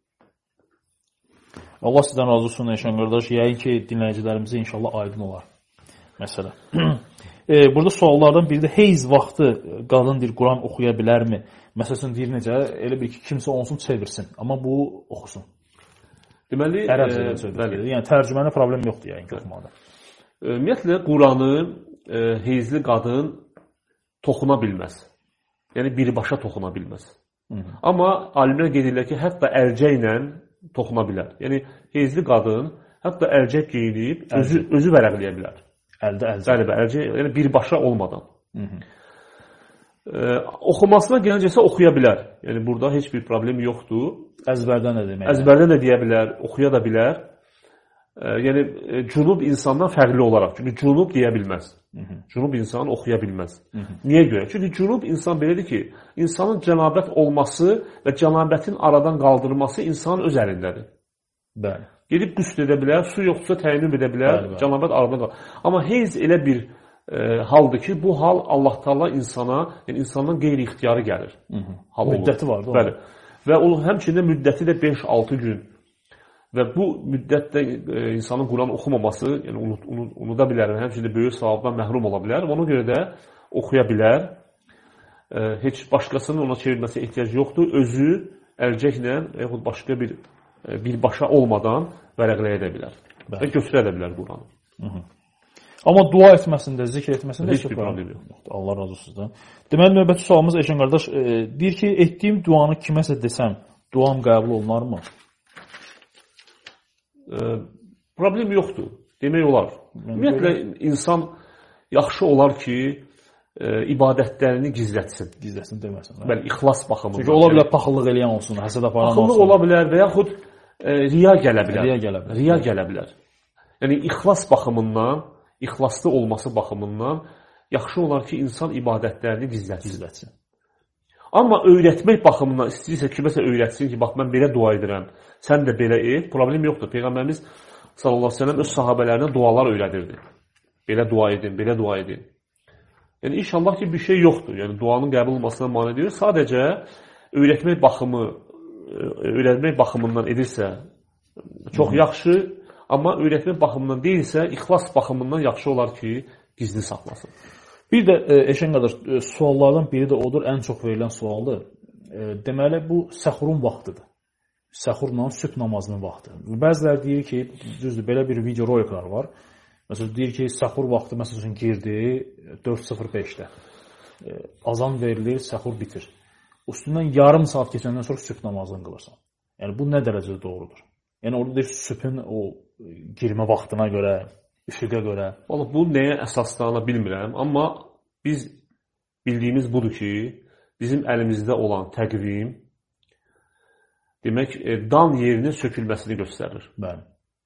Allah sizdən razı olsun, Eşən qardaş. Yəqin ki, dinləyicilərimizə inşallah aydın olar. Məsələ. e, burada suallardan biri də heyz vaxtı qadın deyir, Quran oxuya bilərmi? Məsələn, deyir necə? Elə bir ki, kimsə onsuz çevirsin. Amma bu oxusun. Deməli, ərəbcə çevirir. Yəni, tərcüməndə problem yoxdur yəqin ki, oxumada. Ümumiyyətlə, Quranı e, heyzli qadın toxuna bilməz. Yəni, birbaşa toxuna bilməz. Hı -hı. Amma alimlər qedirlər ki, hətta əlcə ilə toxuna bilər. Yəni, heyzli qadın hətta əlcək geyinib, özü, özü vərəqləyə bilər. Əldə əlcək. Bəli, əlcək, yəni birbaşa olmadan. Hı -hı. E, oxumasına gəlincəsə oxuya bilər. Yəni, burada heç bir problem yoxdur. Əzbərdən də demək. Əzbərdən də deyə bilər, oxuya da bilər. E, yəni, e, cünub insandan fərqli olaraq. Çünki cünub deyə bilməz. Hı -hı. Cünub insan oxuya bilməz. Hı -hı. Niyə görə? Çünki cünub insan belədir ki, insanın cənabət olması və cənabətin aradan qaldırılması insanın öz əlindədir. Bəli. Gedib qüsl edə bilər, su yoxsa təyin edə bilər, bəli, bəli. Cənabət aradan qalır. Amma heyz elə bir e, haldır ki, bu hal Allah Taala insana, yəni insandan qeyri-ixtiyarı gəlir. Hı -hı. Hal müddəti var, bəli. Və o həmçində müddəti də beş altı gün. Və bu müddətdə e, insanın Quran oxumaması, yəni unut, unut, unuda bilər, həmçində böyük savabdan məhrum ola bilər. Ona görə də oxuya bilər. E, heç başqasının ona çevirməsə ehtiyac yoxdur. Özü əlcəklə, yaxud başqa bir birbaşa olmadan vərəqləyə də bilər. Və götürə də bilər Quranı. Amma dua etməsində, zikr etməsində heç bir problem yox. Allah razı olsun. Deməli, növbəti sualımız Eşən qardaş, e, deyir ki, etdiyim duanı kiməsə desəm, duam qəbul olunarmı? E, problem yoxdur. Demək olar. Ümumiyyətlə, insan yaxşı olar ki, e, ibadətlərini gizlətsin. Gizlətsin deməsin. Bəli, ixlas baxımından. Çünki ola bilər paxıllıq eləyən olsun, həsəd aparan olsun. Paxıllıq ola bilər və yaxud e, riya gələ bilər. Riya gələ bilər. Riya gələ bilər. Yəni, ixlas baxımından, ixlaslı olması baxımından yaxşı olar ki, insan ibadətlərini gizlətsin. gizlətsin. Amma öyrətmək baxımından istəyirsə kiməsə öyrətsin ki, bax, mən belə dua edirəm, sən də belə et, problem yoxdur. Peyğəmbərimiz sallallahu əleyhi və səlləm öz sahabələrinə dualar öyrədirdi. Belə dua edin, belə dua edin. Yəni, inşallah ki, bir şey yoxdur. Yəni, duanın qəbul olmasına mane deyir. Sadəcə, öyrətmək baxımı, öyrətmək baxımından edirsə, çox Hı. yaxşı, amma öyrətmək baxımından deyilsə, ixlas baxımından yaxşı olar ki, gizli saxlasın. Bir də, Eşən qardaş, suallardan biri də odur, ən çox verilən sualdır. Deməli, bu səxurun vaxtıdır. Səxurla sübh namazının vaxtı. Bəziləri deyir ki, düzdür, belə bir video roliklar var. Məsələn, deyir ki, səxur vaxtı, məsələn, girdi dörd sıfır beşdə. Azan verilir, səxur bitir. Üstündən yarım saat keçəndən sonra sübh namazını qılırsan. Yəni, bu nə dərəcədə doğrudur? Yəni, orada deyir, sübhün o girmə vaxtına görə, üfüqə görə. Vallahi, bu nəyə əsaslana bilmirəm, amma biz bildiyimiz budur ki, bizim əlimizdə olan təqvim, demək, dan yerinin sökülməsini göstərir. Bəli.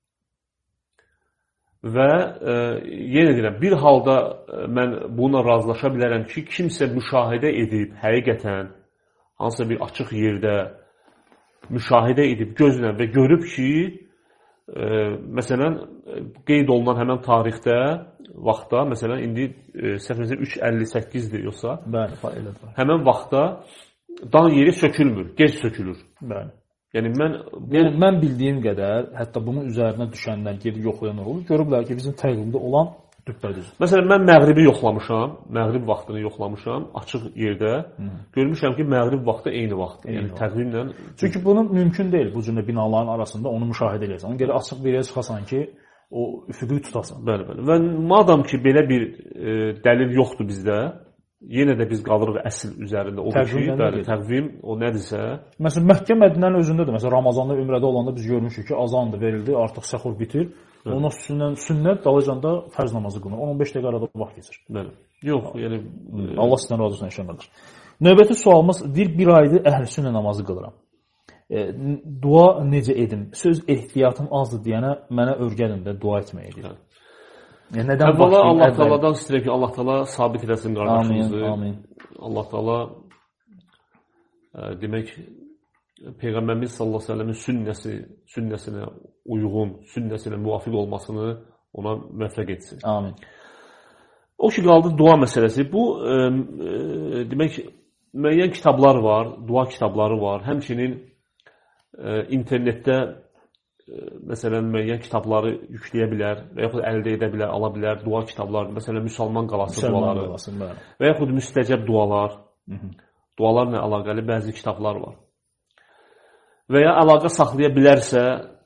Və e, yenə deyirəm, bir halda mən bununla razılaşa bilərəm ki, kimsə müşahidə edib, həqiqətən, hansısa bir açıq yerdə müşahidə edib, gözlə və görüb ki, e, məsələn, qeyd olunan həmən tarixdə, vaxtda, məsələn, indi e, səhv üç əlli səkkizdir yoxsa? Bəli, elədir. Həmən vaxtda dan yeri sökülmür, gec sökülür. Bəli. Yəni mən bu... yəni, mən bildiyim qədər, hətta bunun üzərinə düşənlər, gedib yoxlayanlar olur, görüblər ki, bizim təqvimdə olan düppədüz. Məsələn, mən məğribi yoxlamışam, məğrib vaxtını yoxlamışam, açıq yerdə. Hı. Görmüşəm ki, məğrib vaxtı eyni vaxtdır. Yəni təqvimlə... Çünki bunun mümkün deyil, bu cümlə binaların arasında onu müşahidə edəsən. Onu gəlir açıq bir yerə çıxasan ki, o üfüqü tutasan. Bəli, bəli. Və madam ki, belə bir e, dəlil yoxdur bizdə, yenə də biz qalırıq əsl üzərində. O ki, bəli, təqvim o nədirsə. Məsələn, Məkkə Mədinənin özündədir. Məsələn, Ramazanda ümrədə olanda biz görmüşük ki, azandır, verildi, artıq səxur bitir. Hı. Ondan sünnət, sünnət dalacanda fərz namazı qılınır. on on beş dəqiqə arada vaxt keçir. Bəli. Yox, yəni Allah sizdən razı olsun Eşən qardaş. Növbəti sualımız, deyir, bir aydır əhl-sünnə namazı qılıram. E, dua necə edim? Söz ehtiyatım azdır deyənə mənə öyrədin də dua etməyə deyir. Yəni, nədən əvvəla Allah Teala'dan istəyirəm ki, Allah Teala sabit eləsin qardaşımızı. Amin, amin. Allah Teala e, demək, Peyğəmbərimiz sallallahu əleyhi və səlləmin sünnəsi, sünnəsinə uyğun, sünnəsinə müvafiq olmasını ona müvəffəq etsin. Amin. O ki, qaldı dua məsələsi. Bu, e, e, demək, müəyyən kitablar var, dua kitabları var. Həmçinin e, internetdə məsələn, müəyyən kitabları yükləyə bilər və yaxud əldə edə bilər, ala bilər, dua kitabları, məsələn, müsəlman qalası müsəlman duaları qalası, və yaxud müstəcəb dualar, Hı -hı. dualarla əlaqəli bəzi kitablar var. Və ya əlaqə saxlaya bilərsə,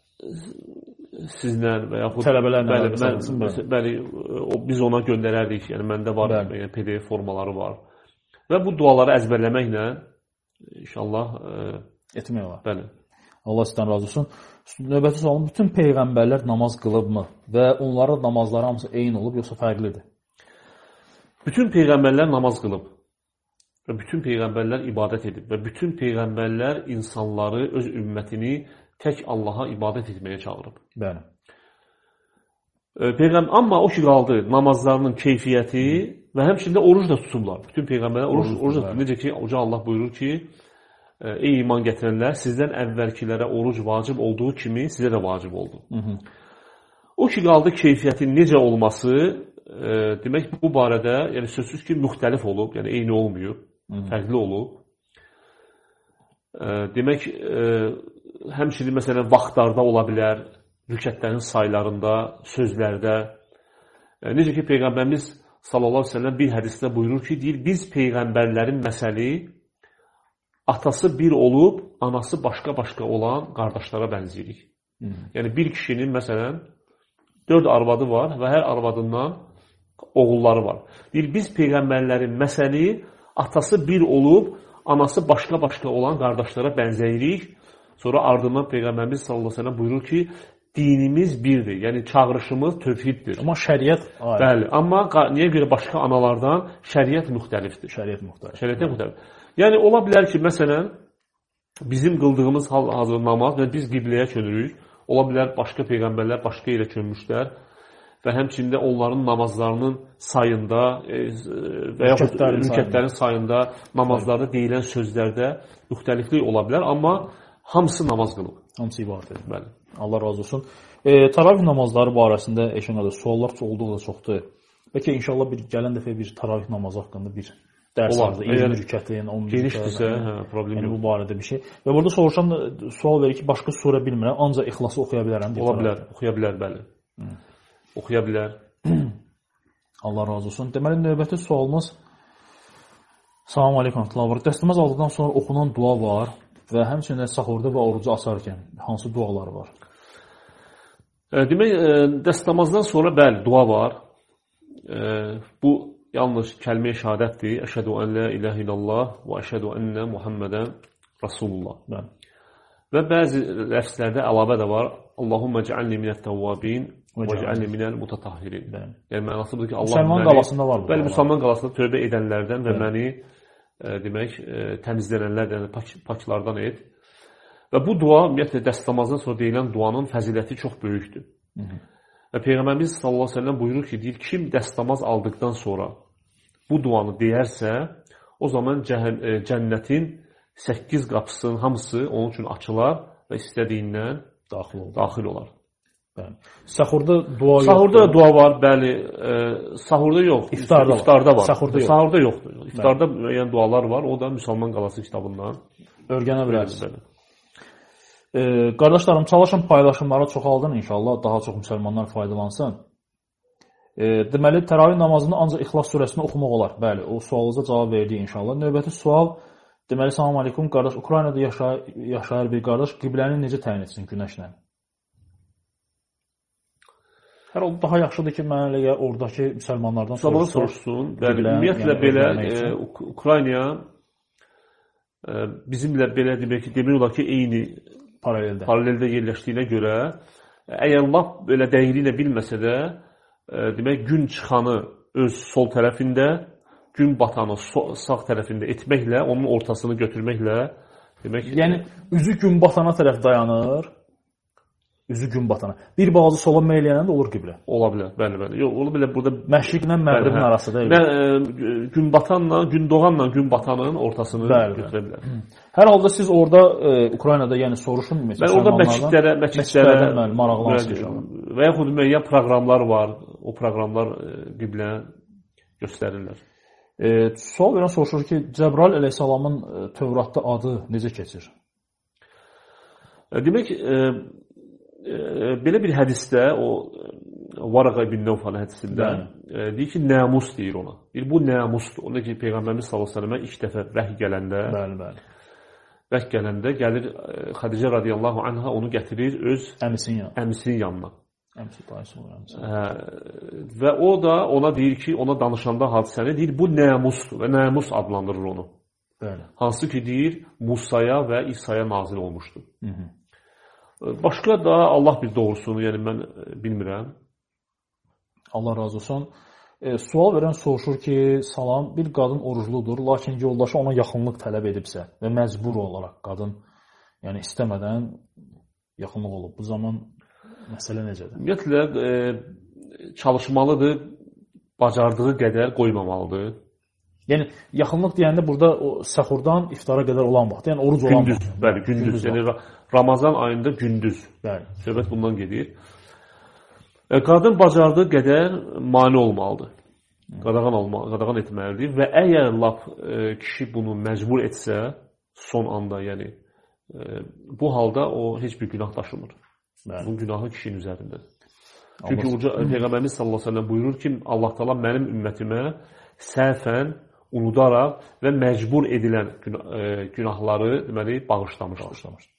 sizlə və yaxud tələbələrlə bəli, mən, bəli, bəli, o, biz ona göndərərdik, yəni məndə var, yəni, P D F formaları var. Və bu duaları əzbərləməklə inşallah e, etmək olar. Bəli. Allah sizdən razı olsun. Növbəti sualım, bütün peyğəmbərlər namaz qılıbmı və onların namazları hamısı eyni olub, yoxsa fərqlidir? Bütün peyğəmbərlər namaz qılıb və bütün peyğəmbərlər ibadət edib və bütün peyğəmbərlər insanları, öz ümmətini tək Allaha ibadət etməyə çağırıb. Bəli. Peyğəmbər, amma o ki qaldı, namazlarının keyfiyyəti və həmçində oruc da tutublar. Bütün peyğəmbərlər oruc, oruc da tutub. Necə ki, Uca Allah buyurur ki, ey iman gətirənlər, sizdən əvvəlkilərə oruc vacib olduğu kimi sizə də vacib oldu. Hı -hı. O ki qaldı keyfiyyətin necə olması, e, demək bu barədə yəni sözsüz ki, müxtəlif olub, yəni eyni olmayıb, Hı -hı. fərqli olub. E, demək, e, həmçinin məsələn vaxtlarda ola bilər, rükətlərin saylarında, sözlərdə. E, necə ki, Peyğəmbərimiz sallallahu əleyhi və səlləm bir hədisdə buyurur ki, deyir, biz peyğəmbərlərin məsəli atası bir olub, anası başqa-başqa olan qardaşlara bənziyirik. Hmm. Yəni, bir kişinin, məsələn, dörd arvadı var və hər arvadından oğulları var. Deyir, biz peyğəmbərlərin məsəli, atası bir olub, anası başqa-başqa olan qardaşlara bənzəyirik. Sonra ardından Peyğəmbərimiz sallallahu əleyhi və səlləm buyurur ki, dinimiz birdir. Yəni, çağırışımız tövhiddir. Amma şəriət ayrı. Bəli, amma niyə görə başqa analardan şəriət müxtəlifdir. Şəriət müxtəlif. Şəriət müxtəlif. Yəni, ola bilər ki, məsələn, bizim qıldığımız hal-hazır namaz, biz qibləyə çönürük. Ola bilər başqa peyğəmbərlər başqa yerə çönmüşlər və həmçində onların namazlarının sayında e, və yaxud rükətlərin sayında, namazlarda deyilən sözlərdə müxtəliflik ola bilər, amma hamısı namaz qılıb. Hamısı ibadət edir. Bəli. Allah razı olsun. E, Taravih namazları barəsində eşinədə suallar olduqca çoxdur. Bəlkə inşallah bir gələn dəfə bir Taravih namazı haqqında bir dərs aldı. iyirmi rükətin, on bir genişdirsə, hə, problem yox. Bu barədə bir şey. Və burada soruşan sual verir ki, başqa surə bilmirəm, ancaq İxlası oxuya bilərəm. Ola bilər, oxuya bilər, bəli. Hı. Oxuya bilər. Allah razı olsun. Deməli, növbəti sualımız Salam aleykum. Dəstəmaz aldıqdan sonra oxunan dua var və həmçinin sahurda və orucu asarkən hansı dualar var? E, demək, e, dəstəmazdan sonra bəli, dua var. E, bu yalnız kəlmə-i şəhadətdir. Əşhədü ən la ilahə illallah və əşhədü ennə Muhammedən Rasulullah. Bəli. Və bəzi ləfslərdə əlavə də var. Allahumma cəalni minət-təvvabin və cəalni minəl-mutatahhirin. Yəni mənası budur ki, Allah Müsəlman məni, qalasında var bu. Bəli, müsəlman qalasında tövbə edənlərdən və məni e, demək, e, təmizlənənlərdən, pak, paklardan et. Və bu dua, ümumiyyətlə, dəstəmazdan sonra deyilən duanın fəziləti çox böyükdür. Hı -hı. Və Peyğəmbərimiz sallallahu əleyhi və səlləm buyurur ki, deyir, kim dəstəmaz aldıqdan sonra bu duanı deyərsə, o zaman cəhən, e, cənnətin səkkiz qapısının hamısı onun üçün açılar və istədiyindən daxil olar. Daxil olar. Bəli. Sahurda dua yoxdur. Sahurda da dua var, bəli. E, sahurda yox. İftarda, İftarda var. Sahurda, yox. Sahurda yoxdur. İftarda müəyyən dualar var. O da Müsəlman qalası kitabından öyrənə bilərsiniz. E, qardaşlarım, çalışın paylaşımları çoxaldın inşallah. Daha çox müsəlmanlar faydalansın. E, deməli, təravih namazını ancaq İxlas surəsini oxumaq olar. Bəli, o sualınıza cavab verdik inşallah. Növbəti sual, deməli, salam aleykum, qardaş, Ukraynada yaşayır, yaşayır bir qardaş, qibləni necə təyin etsin günəşlə? Hər halda daha yaxşıdır ki, mənə elə oradakı müsəlmanlardan soruşsun. soruşsun. Bəli, ümumiyyətlə belə e, Ukraynaya e, bizimlə belə demək ki, demək olar ki, eyni paraleldə, paraleldə yerləşdiyinə görə, əgər lap belə dəqiqliklə bilməsə də, e, demək, gün çıxanı öz sol tərəfində, gün batanı sağ tərəfində etməklə, onun ortasını götürməklə, demək, yəni üzü gün batana tərəf dayanır. Üzü gün batana. Bir bazı sola meyləyənə də olur qiblə. Ola bilər, bəli, bəli. Yox, ola bilər burada məşriqlə məğribin arası da. Nə e, gün batanla, gün doğanla gün batanın ortasını bəli, götürə bilər. Hı. Hər halda siz orada e, Ukraynada, yəni soruşun məsələn. Mən orada məscidlərə, məscidlərə maraqlansın. Və yaxud müəyyən proqramlar var. O proqramlar e, qiblə göstərirlər. E, sual verən soruşur ki, Cəbrail əleyhissalamın e, Tövratda adı necə keçir? E, demək, e, belə bir hədisdə, o Varaqa ibn Nəvfal hədisində e, deyir ki, nəmus deyir ona. Deyir, bu nəmusdur. Onda ki, Peyğəmbərimiz sallallahu əleyhi və səlləmə ilk dəfə vəhy gələndə, bəli, bəli. Vəhy gələndə gəlir Xədicə radiyallahu anha onu gətirir öz əmisinin yanına. Əmisinin yanına. Əmisi dayısı olur. Hə, və o da ona deyir ki, ona danışanda hadisəni deyir, bu nəmusdur və nəmus adlandırır onu. Bəli. Hansı ki, deyir, Musaya və İsa'ya nazil olmuşdur. Hı -hı. Başqa da Allah bir doğrusunu, yəni mən bilmirəm. Allah razı olsun. E, sual verən soruşur ki, salam, bir qadın orucludur, lakin yoldaşı ona yaxınlıq tələb edibsə və məcbur olaraq qadın, yəni istəmədən yaxınlıq olub. Bu zaman məsələ necədir? Ümumiyyətlə, e, çalışmalıdır, bacardığı qədər qoymamalıdır. Yəni, yaxınlıq deyəndə burada o səhurdan iftara qədər olan vaxt, yəni oruc olan gündüz, vaxt. Bəli, gündüz. gündüz yəni, Ramazan ayında gündüz. Bəli. Söhbət bundan gedir. E, qadın bacardığı qədər mane olmalıdır. Qadağan, olma, qadağan etməlidir. Və əgər lap e, kişi bunu məcbur etsə, son anda, yəni, e, bu halda o heç bir günah daşımır. Bəli. Bu günahı kişinin üzərindədir. Çünki uca Peyğəmbərimiz sallallahu əleyhi və səlləm buyurur ki, Allah Taala mənim ümmətimə səhvən unudaraq və məcbur edilən günahları deməli, bağışlamışdır. bağışlamışdır.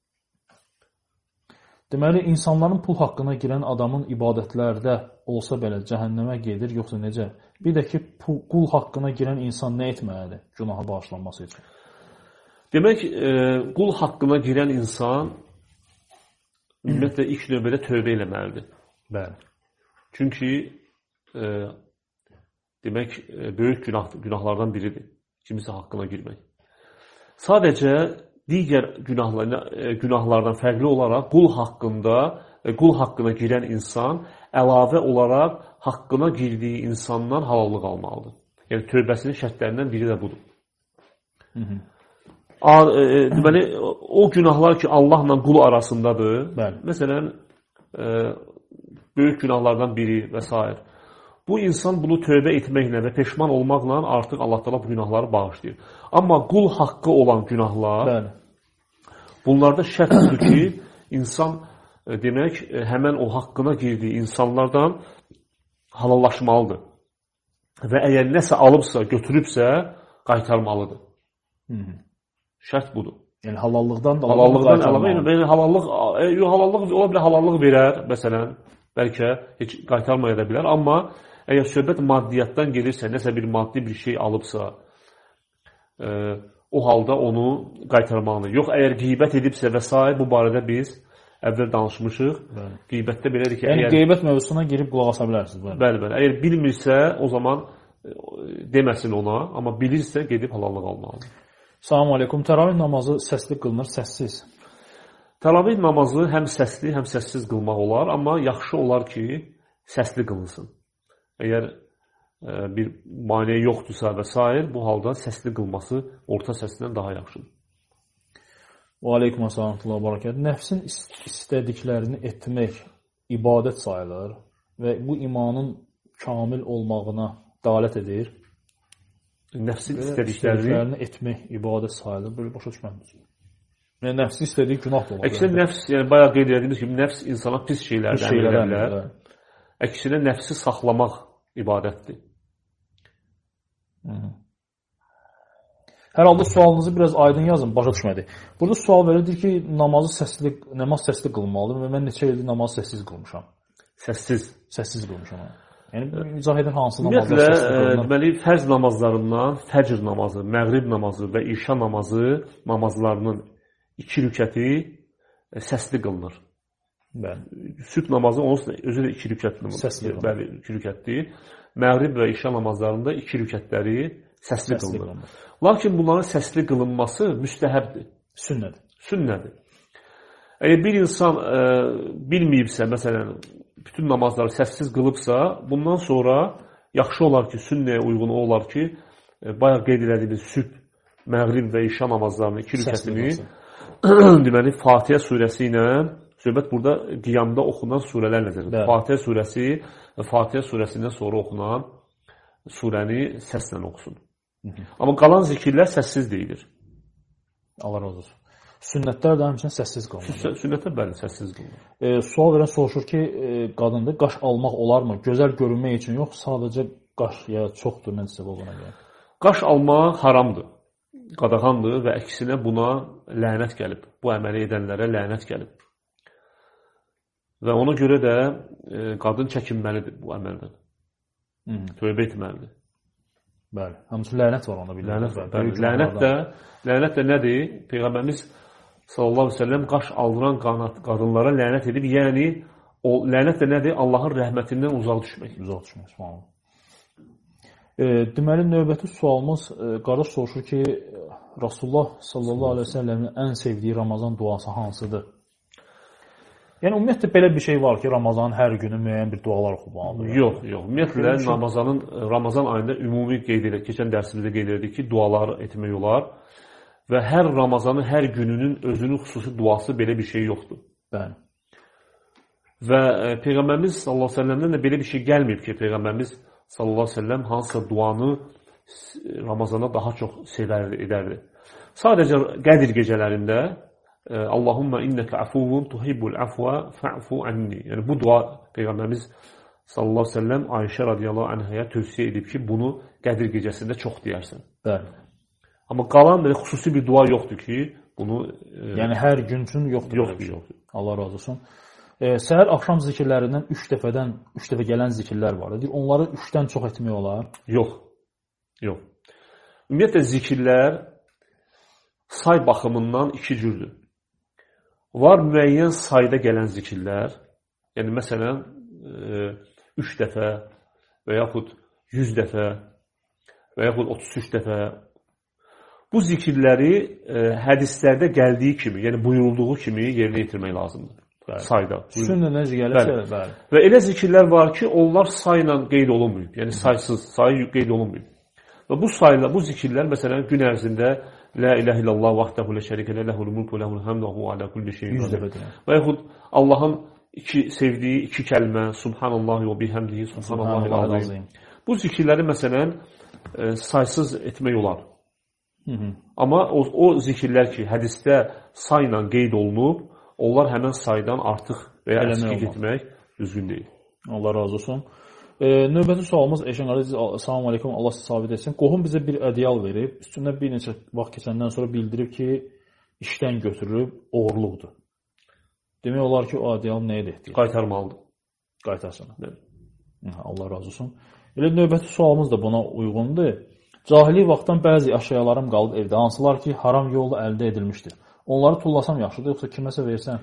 Deməli, insanların pul haqqına girən adamın ibadətlərdə olsa belə cəhənnəmə gedir, yoxsa necə? Bir də ki, pul, qul haqqına girən insan nə etməlidir günahı bağışlanması üçün? Demək, e, qul haqqına girən insan ümumiyyətlə ilk növbədə tövbə eləməlidir. Bəli. Çünki e, demək, e, böyük günah, günahlardan biridir. Kimisə haqqına girmək. Sadəcə digər günahlar, e, günahlardan fərqli olaraq qul haqqında, e, qul haqqına girən insan əlavə olaraq haqqına girdiyi insandan halallıq almalıdır. Yəni tövbəsinin şərtlərindən biri də budur. Hı -hı. A, e, deməli, o günahlar ki, Allahla qul arasındadır. Bəli. Məsələn, e, böyük günahlardan biri və s. Bu insan bunu tövbə etməklə və peşman olmaqla artıq Allah təala bu günahları bağışlayır. Amma qul haqqı olan günahlar, bəli, bunlarda şərt budur ki, insan e, demək, e, həmən o haqqına girdiyi insanlardan halallaşmalıdır. Və əgər nəsə alıbsa, götürübsə, qaytarmalıdır. Hı -hı. Şərt budur. Yəni halallıqdan da halallıqdan əlavə, yəni halallıq, e, halallıq ola bilər, halallıq verər, məsələn, bəlkə heç qaytarmaya da bilər, amma əgər söhbət maddiyyatdan gelirsə, nəsə bir maddi bir şey alıbsa, e, o halda onu qaytarmalıdır. Yox, əgər qeybət edibsə və s. bu barədə biz əvvəl danışmışıq. Bəli. Qeybətdə belədir ki, yəni əgər... qeybət mövzusuna girib qulaq asa bilərsiniz. Bəli. bəli, bəli. Əgər bilmirsə, o zaman deməsin ona, amma bilirsə, gedib halallıq almalıdır. Salam aleykum. Təravih namazı səsli qılınır, səssiz. Təravih namazı həm səsli, həm səssiz qılmaq olar, amma yaxşı olar ki, səsli qılınsın. Əgər e, bir maneə yoxdursa və s. bu halda səsli qılması orta səsdən daha yaxşıdır. Və aleykum əssalam və bərəkət. Nəfsin istədiklərini etmək ibadət sayılır və bu imanın kamil olmağına dalət edir. Nəfsin istədiklərini... istədiklərini etmək ibadət sayılır. Böyle başa düşməmişdir. Yəni, nəfsi istədiyi günah da olar. Əksinə nəfs, yəni bayaq qeyd edildiyimiz kimi, nəfs insana pis şeylərdən əmr edə bilər. Əksinə nəfsi saxlamaq ibadətdir. Hı -hı. Hər halda sualınızı biraz aydın yazın, başa düşmədik. Burada sual verilir ki, namazı səsli, namaz səsli qılmalıdır və mən neçə ildir namaz səssiz qılmışam. Səssiz. Səssiz qılmışam. Yəni, izah edən hansı namazlar ümumiyyətlə, səssiz qılınır? Deməli, fərz namazlarından fəcr namazı, məğrib namazı və işa namazı namazlarının iki rükəti səsli qılınır. Bəli. Sübh namazı onun özü də iki rükətli. Səsli qılınır. Bəli, iki rükətdir. Məğrib və işa namazlarında iki rükətləri səsli, səsli qılınır. qılınır. Lakin bunların səsli qılınması müstəhəbdir. Sünnədir. Sünnədir. Əgər bir insan e, bilməyibsə, məsələn, bütün namazları səssiz qılıbsa, bundan sonra yaxşı olar ki, sünnəyə uyğun olar ki, e, bayaq qeyd edildiyimiz sübh, məğrib və işa namazlarının iki rükətini deməli, Fatihə surəsi ilə, söhbət burada qiyamda oxunan surələr nəzərdir. Fatihə surəsi və Fatihə surəsindən sonra oxunan surəni səslə oxusun. Hı -hı. Amma qalan zikirlər səssiz deyilir. Allah razı olsun. Sünnətlər də həmçinin səssiz qılınır. Sünnətlər bəli, səssiz qılınır. E, sual verən soruşur ki, e, qadında qaş almaq olarmı? Gözəl görünmək üçün yox, sadəcə qaş ya çoxdur, mən sizə buna görə. Qaş almaq haramdır, qadağandır və əksinə buna lənət gəlib. Bu əməli edənlərə lənət gəlib. Və ona görə də e, qadın çəkinməlidir bu əməldən. Tövbə etməlidir. Bəli. Həmçinin lənət var onda. Lənət, bəli. Lənət də, lənət də nədir? Peyğəmbərimiz sallallahu əleyhi və səlləm qaş aldıran qadınlara lənət edib, yəni o lənət də nədir? Allahın rəhmətindən uzaq düşmək. Uzaq düşmək. Subhanallah. E, deməli növbəti sualımız e, qardaş soruşur ki, Rasulullah sallallahu əleyhi və səlləmin ən sevdiyi Ramazan duası hansıdır? Yəni ümumiyyətlə belə bir şey var ki, Ramazanın hər günü müəyyən bir dualar oxumalıdır. Yox, yox. Ümumiyyətlə Ramazanın Ramazan ayında ümumi qeyd edilir, keçən dərsimizdə qeyd etdik ki, dualar etmək olar və hər Ramazanın hər gününün özünün xüsusi duası belə bir şey yoxdur. Bəli. Və e, Peyğəmbərimiz sallallahu əleyhi və səlləmdən də belə bir şey gəlməyib ki, Peyğəmbərimiz sallallahu əleyhi və səlləm hansısa duanı Ramazana daha çox sevərdi, edərdi. Sadəcə Qədir gecələrində Allahumma innaka afuvun tuhibbul afwa fa'fu anni. Yəni bu dua Peyğəmbərimiz sallallahu əleyhi və səlləm Ayşə radiyallahu anhaya tövsiyə edib ki, bunu Qədir gecəsində çox deyərsən. Bəli. Amma qalan belə xüsusi bir dua yoxdur ki, bunu e, yəni hər gün üçün yoxdur. Yoxdur, yoxdur. Allah razı olsun. E, səhər axşam zikirlərindən üç dəfədən üç dəfə gələn zikirlər var. Deyir, onları üçdən çox etmək olar? Yox. Yox. Ümumiyyətlə zikirlər say baxımından iki cürdür. Var müəyyən sayda gələn zikirlər, yəni məsələn üç dəfə və yaxud yüz dəfə və yaxud otuz üç dəfə. Bu zikirləri e, hədislərdə gəldiyi kimi, yəni buyurulduğu kimi yerinə yetirmək lazımdır. Bəli. Sayda. Sünnə necə gəlirsə, bəli. bəli. Və elə zikirlər var ki, onlar sayla qeyd olunmuyub. Yəni saysız, sayı qeyd olunmuyub. Və bu sayla, bu zikirlər məsələn gün ərzində La ilahe illallah vahdehu la şerike lehu lehul mulku ve lehul hamdu ve huve ala kulli şeyin qadir. Və yaxud Allahın iki sevdiyi iki kəlmə Subhanallahi və bihamdihi Subhanallahil azim. Bu zikirləri məsələn e, saysız etmək olar. Hı -hı. Amma o, o zikirlər ki, hədisdə sayla qeyd olunub, onlar həmən saydan artıq və ya əskik etmək düzgün deyil. Allah razı olsun. E, növbəti sualımız Eşən qardaş, salam aleykum, Allah sizi sabit etsin. Qohum bizə bir ədyal verib, üstündə bir neçə vaxt keçəndən sonra bildirib ki, işdən götürülüb, oğurluqdur. Demək olar ki, o ədyal nə edəkdir? Qaytarmalıdır. Qaytarsın. Allah razı olsun. Elə növbəti sualımız da buna uyğundur. Cahili vaxtdan bəzi əşyalarım qalıb evdə, hansılar ki, haram yolla əldə edilmişdir. Onları tullasam yaxşıdır, yoxsa kiməsə versən?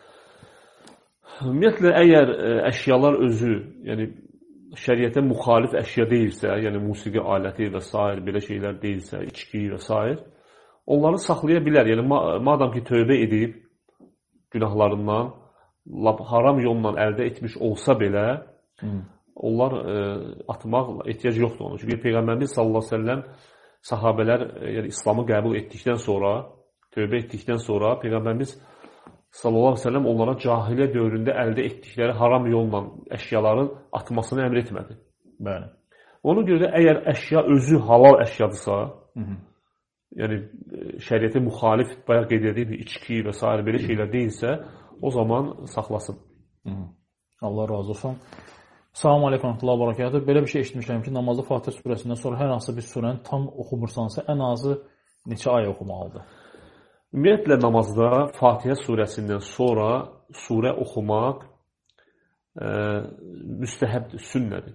Ümumiyyətlə, əgər əşyalar özü, yəni şəriətə müxalif əşya deyilsə, yəni musiqi aləti və s. belə şeylər deyilsə, içki və s. onları saxlaya bilər. Yəni, madam ki, tövbə edib günahlarından, haram yolla əldə etmiş olsa belə, hmm. onlar e, atmaq ehtiyac yoxdur onu. Çünki Peyğəmbərimiz sallallahu əleyhi və səlləm sahabələr, e, yəni İslamı qəbul etdikdən sonra, tövbə etdikdən sonra Peyğəmbərimiz sallallahu əleyhi və səlləm onlara cahiliyyə dövründə əldə etdikləri haram yolla əşyaların atmasını əmr etmədi. Bəli. Ona görə də əgər əşya özü halal əşyadırsa, Hı -hı. yəni şəriətə müxalif, bayaq qeyd edildi, içki və s. belə şeylər deyilsə, o zaman saxlasın. Hı -hı. Allah razı olsun. Salam aleykum, Allah barakatuhu. Belə bir şey eşitmişəm ki, namazda Fatihə surəsindən sonra hər hansı bir surəni tam oxumursansa, ən azı neçə ay oxumalıdır? Ümumiyyətlə, namazda Fatihə surəsindən sonra surə oxumaq e, müstəhəbdir, sünnədir.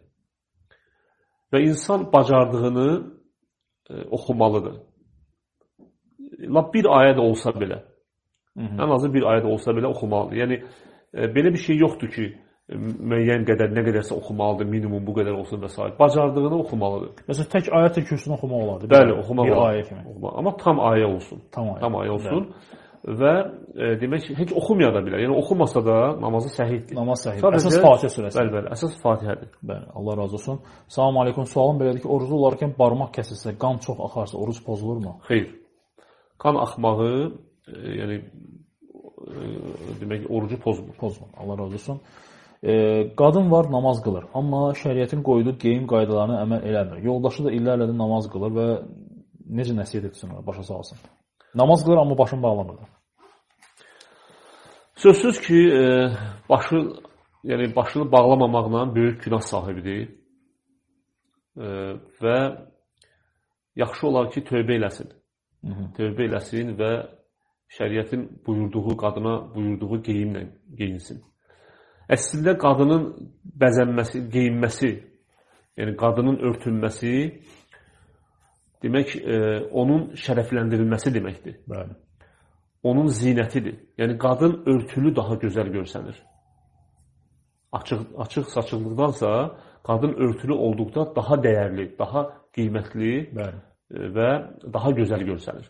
Və insan bacardığını e, oxumalıdır. Lap bir ayə də olsa belə, Hı -hı. ən azı bir ayə də olsa belə oxumalıdır. Yəni, e, belə bir şey yoxdur ki, müəyyən qədər, nə qədərsə oxumalıdır, minimum bu qədər olsun və s. Bacardığını oxumalıdır. Məsələn, tək ayət-i kürsünü oxumaq olardı. Bəli, oxumaq bir olar. ayə kimi. Oxumaq. Amma tam ayə olsun. Tam ayə, tam ayə olsun. Bəli. Və e, demək, heç oxumaya da bilər. Yəni, oxumasa da namazı səhihdir. Namaz səhihdir. Əsas Fatihə surəsi. Bəli, bəli, əsas Fatihədir. Bəli, Allah razı olsun. Salam aleykum, sualım belədir ki, oruclu olarkən barmaq kəsilsə, qan çox axarsa, oruc pozulurmu? Xeyr. Qan axmağı, e, yəni, e, demək, orucu pozmur. Pozmur, Allah razı olsun. E, qadın var, namaz qılır. Amma şəriətin qoyduğu geyim qaydalarına əməl eləmir. Yoldaşı da illərlə də namaz qılır və necə nəsiyyət etsin ona, başa salsın. Namaz qılır, amma başını bağlamır. Sözsüz ki, e, başı, yəni başını bağlamamaqla böyük günah sahibidir. E, və yaxşı olar ki, tövbə eləsin. Hı -hı. Tövbə eləsin və şəriətin buyurduğu, qadına buyurduğu geyimlə geyinsin. Əslində qadının bəzənməsi, geyinməsi, yəni qadının örtünməsi demək, e, onun şərəfləndirilməsi deməkdir. Bəli. Onun zinətidir. Yəni qadın örtülü daha gözəl görsənir. Açıq, açıq saçıqlıqdansa qadın örtülü olduqda daha dəyərli, daha qiymətli Bəli. və daha gözəl görsənir.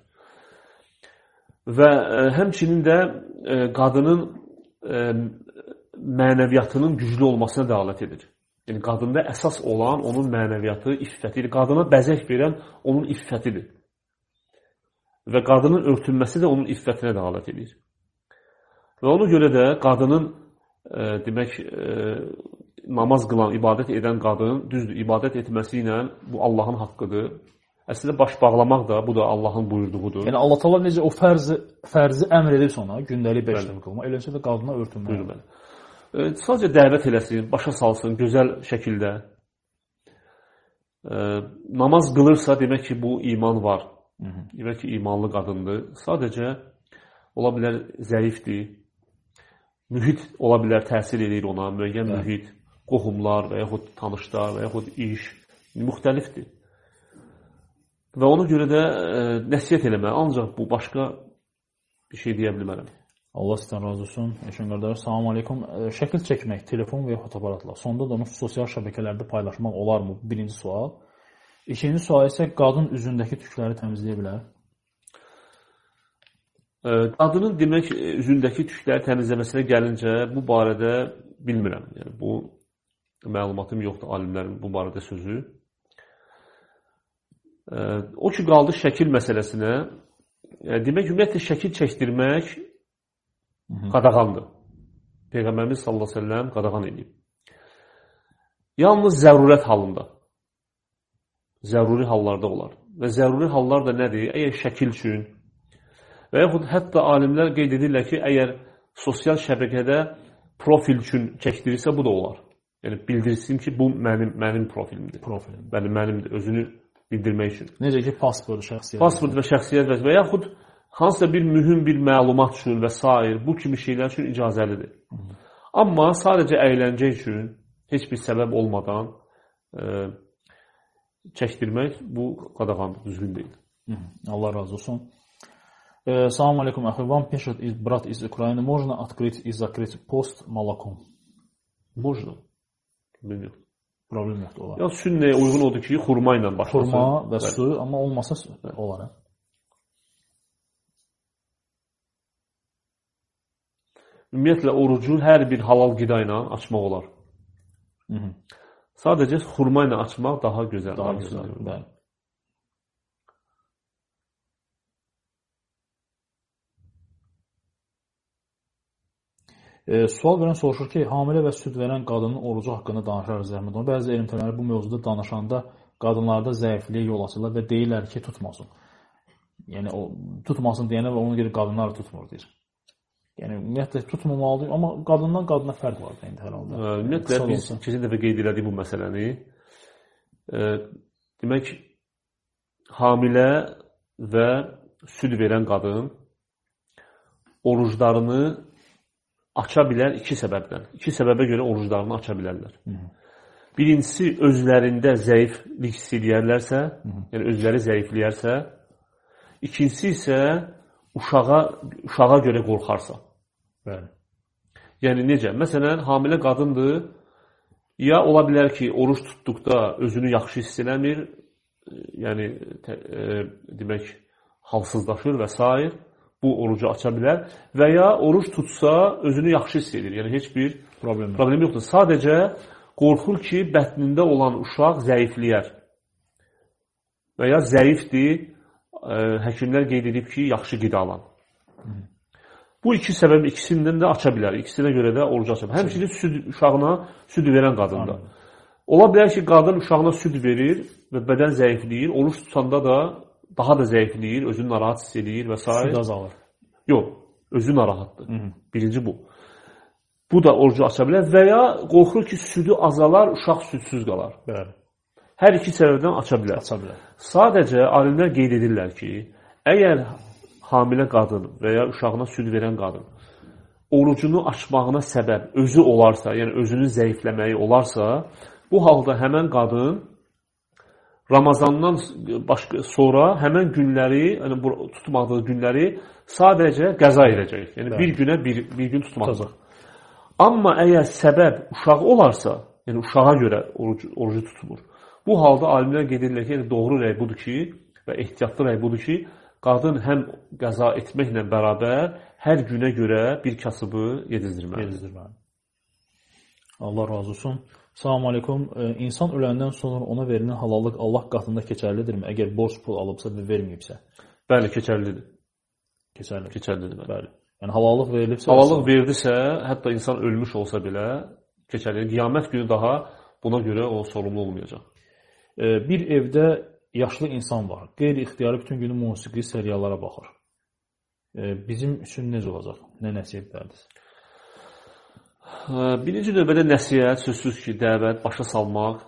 Və e, həmçinin də e, qadının e, mənəviyyatının güclü olmasına dəlalət edir. Yəni, qadında əsas olan onun mənəviyyatı, iffətidir. Qadına bəzək verən onun iffətidir. Və qadının örtülməsi də onun iffətinə dəlalət edir. Və ona görə də qadının, e, demək, e, namaz qılan, ibadət edən qadın, düzdür, ibadət etməsi ilə bu Allahın haqqıdır. Əslində, baş bağlamaq da, bu da Allahın buyurduğudur. Yəni, Allah təala necə o fərzi, fərzi əmr edirsə ona, gündəlik beş dəfə qılma, eləcə də qadına örtülmək. Buyurun, bəli. E, sadəcə dəvət eləsin, başa salsın gözəl şəkildə. E, namaz qılırsa, demək ki, bu iman var. Hı -hı. Demək ki, imanlı qadındır. Sadəcə ola bilər zəifdir. Mühit ola bilər təsir edir ona, müəyyən Hə. mühit, qohumlar və yaxud tanışlar və yaxud iş müxtəlifdir. Və ona görə də e, nəsihət eləmək, ancaq bu başqa bir şey deyə bilmərəm. Allah sizdən razı olsun. Eşən qardaş, salam aleykum. Şəkil çəkmək, telefon və ya fotoaparatla, sonda da onu sosial şəbəkələrdə paylaşmaq olarmı? Birinci sual. İkinci sual isə qadın üzündəki tükləri təmizləyə bilər. Qadının demək üzündəki tükləri təmizləməsinə gəlincə bu barədə bilmirəm. Yəni bu məlumatım yoxdur alimlərin bu barədə sözü. O ki qaldı şəkil məsələsinə, demək ümumiyyətlə şəkil çəkdirmək qadağandır. Peyğəmbərimiz sallallahu əleyhi və səlləm qadağan edib. Yalnız zərurət halında. Zəruri hallarda olar. Və zəruri hallar da nədir? Əgər şəkil üçün və yaxud hətta alimlər qeyd edirlər ki, əgər sosial şəbəkədə profil üçün çəkdirirsə, bu da olar. Yəni bildirsin ki, bu mənim mənim profilimdir. Profilim. Mənim mənimdir, özünü bildirmək üçün. Necə ki, pasport, şəxsiyyət. Pasport və şəxsiyyət və yaxud hansısa bir mühüm bir məlumat üçün və s. bu kimi şeylər üçün icazəlidir. Hı -hı. Amma sadəcə əyləncə üçün heç bir səbəb olmadan e, çəkdirmək bu qadağandır, düzgün deyil. Hı -hı. Allah razı olsun. E, salam aleykum, axı. Вам пишет брат из Украины. Можно открыть и закрыть пост молоком? Можно. Bilmiyorum. Problem yoxdur olar. Ya sünnəyə uyğun odur ki, xurma ilə başlasın. Xurma və bəli. Su, amma olmasa olar. Ümumiyyətlə, orucu hər bir halal qida ilə açmaq olar. Hı -hı. Sadəcə xurma ilə açmaq daha gözəl. Daha gözəl, bəli. E, sual verən soruşur ki, hamilə və süd verən qadının orucu haqqında danışarız zəhmət olun. Bəzi elmtələri bu mövzuda danışanda qadınlarda zəifliyə yol açırlar və deyirlər ki, tutmasın. Yəni, o tutmasın deyənə və ona görə qadınlar tutmur deyir. Yəni, ümumiyyətlə tutmamalıdır, amma qadından qadına fərq var deyəndə hər halda. Ümumiyyətlə, biz keçən dəfə qeyd elədik bu məsələni. E, demək, hamilə və süd verən qadın oruclarını aça bilər iki səbəbdən. İki səbəbə görə oruclarını aça bilərlər. Hı -hı. Birincisi, özlərində zəiflik hiss edərlərsə, yəni özləri zəifləyərsə. İkincisi isə uşağa, uşağa görə qorxarsa. Bəli. Yəni necə? Məsələn, hamilə qadındır, ya ola bilər ki, oruç tutduqda özünü yaxşı hiss eləmir, yəni tə, e, demək, halsızlaşır və s. Bu orucu aça bilər və ya oruç tutsa özünü yaxşı hiss edir. Yəni heç bir problem, problem yoxdur. Sadəcə qorxur ki, bətnində olan uşaq zəifləyər və ya zəifdir, ə, həkimlər qeyd edib ki, yaxşı qidalan. Hı. Bu iki səbəb ikisindən də aça bilər. İkisinə görə də orucu aça bilər. Həmçinin süd uşağına süd verən qadında. Ola bilər ki, qadın uşağına süd verir və bədən zəifləyir, oruç tutanda da daha da zəifləyir, özünü narahat hiss edir və s. Süd azalır. Yox, özü narahatdır. Hı -hı. Birinci bu. Bu da orucu aça bilər və ya qorxur ki, südü azalar, uşaq südsüz qalar. Bəli. Hər iki səbəbdən aça bilər. Aça bilər. Sadəcə alimlər qeyd edirlər ki, əgər hamilə qadın və ya uşağına süd verən qadın orucunu açmağına səbəb özü olarsa, yəni özünün zəifləməyi olarsa, bu halda həmən qadın Ramazandan başqa sonra həmən günləri, yəni tutmadığı günləri sadəcə qəza edəcək. Yəni bir günə bir, bir gün tutmaqdır. Amma əgər səbəb uşaq olarsa, yəni uşağa görə orucu, orucu tutmur. Bu halda alimlər qeyd edirlər ki, yəni doğru rəy budur ki və ehtiyatlı rəy budur ki, qadın həm qəza etməklə bərabər hər günə görə bir kasıbı yedizdirməlidir. Allah razı olsun. Salam aleykum. İnsan öləndən sonra ona verilən halallıq Allah qatında keçərlidirmi? Əgər borc pul alıbsa və verməyibsə? Bəli, keçərlidir. Keçərlidir. Keçərlidir, bəli. bəli. Yəni halallıq verilibsə... Halallıq verdisə, hətta insan ölmüş olsa belə keçərlidir. Qiyamət günü daha buna görə o sorumlu olmayacaq. Bir evdə yaşlı insan var. Qeyri-ixtiyarı bütün günü musiqi, seriallara baxır. Bizim üçün necə olacaq? Nə nəsiyyət edərdiniz? Birinci növbədə nəsihət, sözsüz ki, dəvət, başa salmaq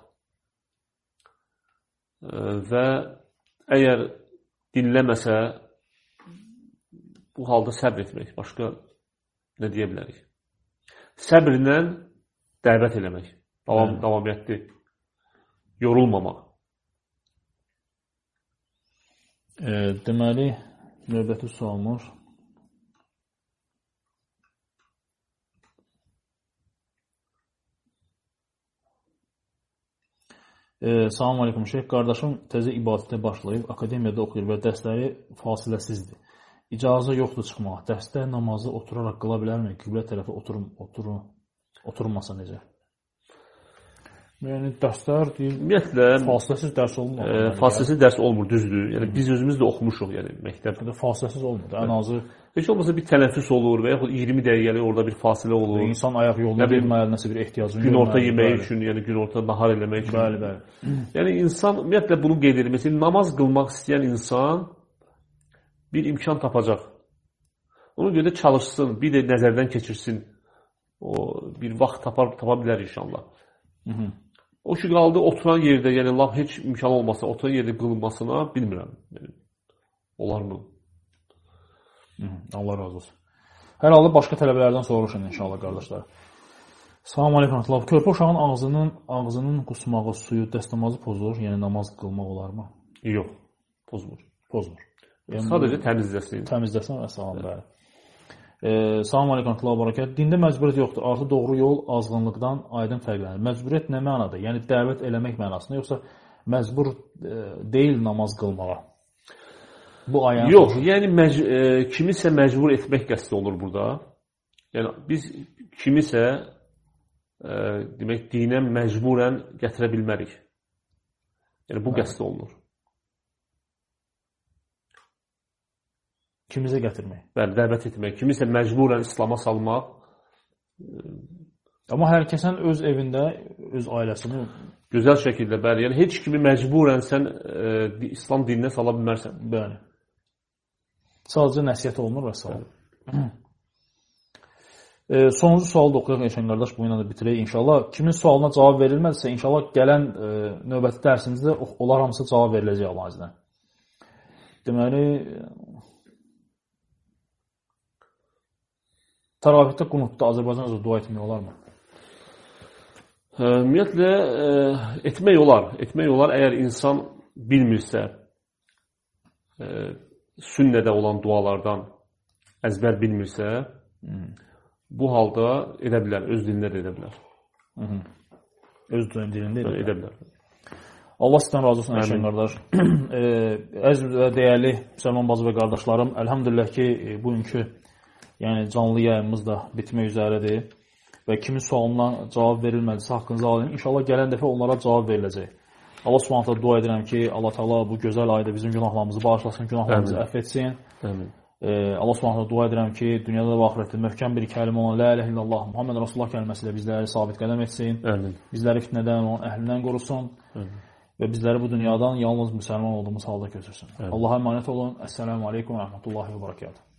və əgər dinləməsə, bu halda səbr etmək. Başqa nə deyə bilərik? Səbrlə dəvət eləmək, davam, davamiyyətli, yorulmamaq. E, deməli, növbəti sualımız. E, Salam aleykum şeyh. Qardaşım təzə ibadətə başlayıb, akademiyada oxuyur və dərsləri fasiləsizdir. İcazə yoxdur çıxmağa. Dərsdə namazı oturaraq qıla bilərmi? Qiblə tərəfə oturum, oturum, oturmasa necə? Yəni, dərslər deyil, ümumiyyətlə, fasiləsiz dərs olmur. E, fasiləsiz dərs olmur, düzdür. Yəni, biz özümüz də oxumuşuq, yəni, məktəbdə. Fasiləsiz olmur. Ən azı heç olmasa bir tənəffüs olur və yaxud iyirmi dəqiqəlik orada bir fasilə olur. İnsan ayaq yoluna verməli, nəsə bir ehtiyacını gün orta yemək üçün, yəni gün orta nahar eləmək üçün. Bəli, bəli. Yəni insan ümumiyyətlə bunu qeyd edir. Məsələn, namaz qılmaq istəyən insan bir imkan tapacaq. Ona görə də çalışsın, bir də nəzərdən keçirsin. O bir vaxt tapar, tapa bilər inşallah. Hı -hı. O ki qaldı oturan yerdə, yəni lap heç imkan olmasa, oturan yerdə qılınmasına bilmirəm. Yəni, olar mı? Allah razı olsun. Hər halda başqa tələbələrdən soruşun inşallah qardaşlar. Salam aleykum. Körpə uşağın ağzının ağzının qusmağı, suyu, dəstəmazı pozur, yəni namaz qılmaq olarmı? Yox, pozmur. Pozmur. Yəni, sadəcə təmizləsin. Təmizləsin və salam bəli. E, salam aleykum. Dində məcburiyyət yoxdur. Artı doğru yol azğınlıqdan aydın fərqlənir. Məcburiyyət nə mənada? Yəni dəvət eləmək mənasında, yoxsa məcbur e, deyil namaz qılmağa? Bu ayın yox, yəni məc e, kimisə məcbur etmək qəsdi olur burada. Yəni biz kimisə e, demək dinə məcburən gətirə bilmərik. Yəni bu qəsd olunur. Kimizə gətirmək? Bəli, dəvət etmək, kimisə məcburən İslama salmaq. Amma hər kəsən öz evində öz ailəsini gözəl şəkildə bəli, yəni heç kimi məcburən sən e, İslam dininə sala bilmərsən. Bəli. Sadəcə nəsiyyət olunur və salam. e, sonuncu sualı da oxuyaq Eşən qardaş, bu ilə də bitirək inşallah. Kimin sualına cavab verilməzsə, inşallah gələn e, növbəti dərsimizdə onlar hamısı cavab veriləcək Allah izlə. Deməli, təravihdə qunutda Azərbaycanca dua etmək olarmı? Ümumiyyətlə, e, etmək olar. Etmək olar, əgər insan bilmirsə, e, sünnədə olan dualardan əzbər bilmirsə, hmm. bu halda edə bilər, öz dilində də edə bilər. Hı -hı. Öz dilində edə, edə bilər. Allah sizdən razı olsun, Əşən qardaş. e, əziz və dəyərli Müsəlman bacı və qardaşlarım, əlhamdülillah ki, bugünkü yəni canlı yayımımız da bitmək üzərədir və kimin sualına cavab verilmədisə haqqınızı alın. İnşallah gələn dəfə onlara cavab veriləcək. Allah Subhanahu dua edirəm ki, Allah Taala bu gözəl ayda bizim günahlarımızı bağışlasın, günahlarımızı əfv etsin. Amin. Ee, Allah Subhanahu dua edirəm ki, dünyada və axirətdə möhkəm bir kəlimə olan la ilahe illallah Muhammed Rasulullah kəlməsi ilə bizləri sabit qədəm etsin. Amin. Bizləri fitnədən, onun əhlindən qorusun. Amin. Və bizləri bu dünyadan yalnız müsəlman olduğumuz halda götürsün. Allah'a emanet olun. Esselamu aleyküm və rəhmətullahi və barakatuhu.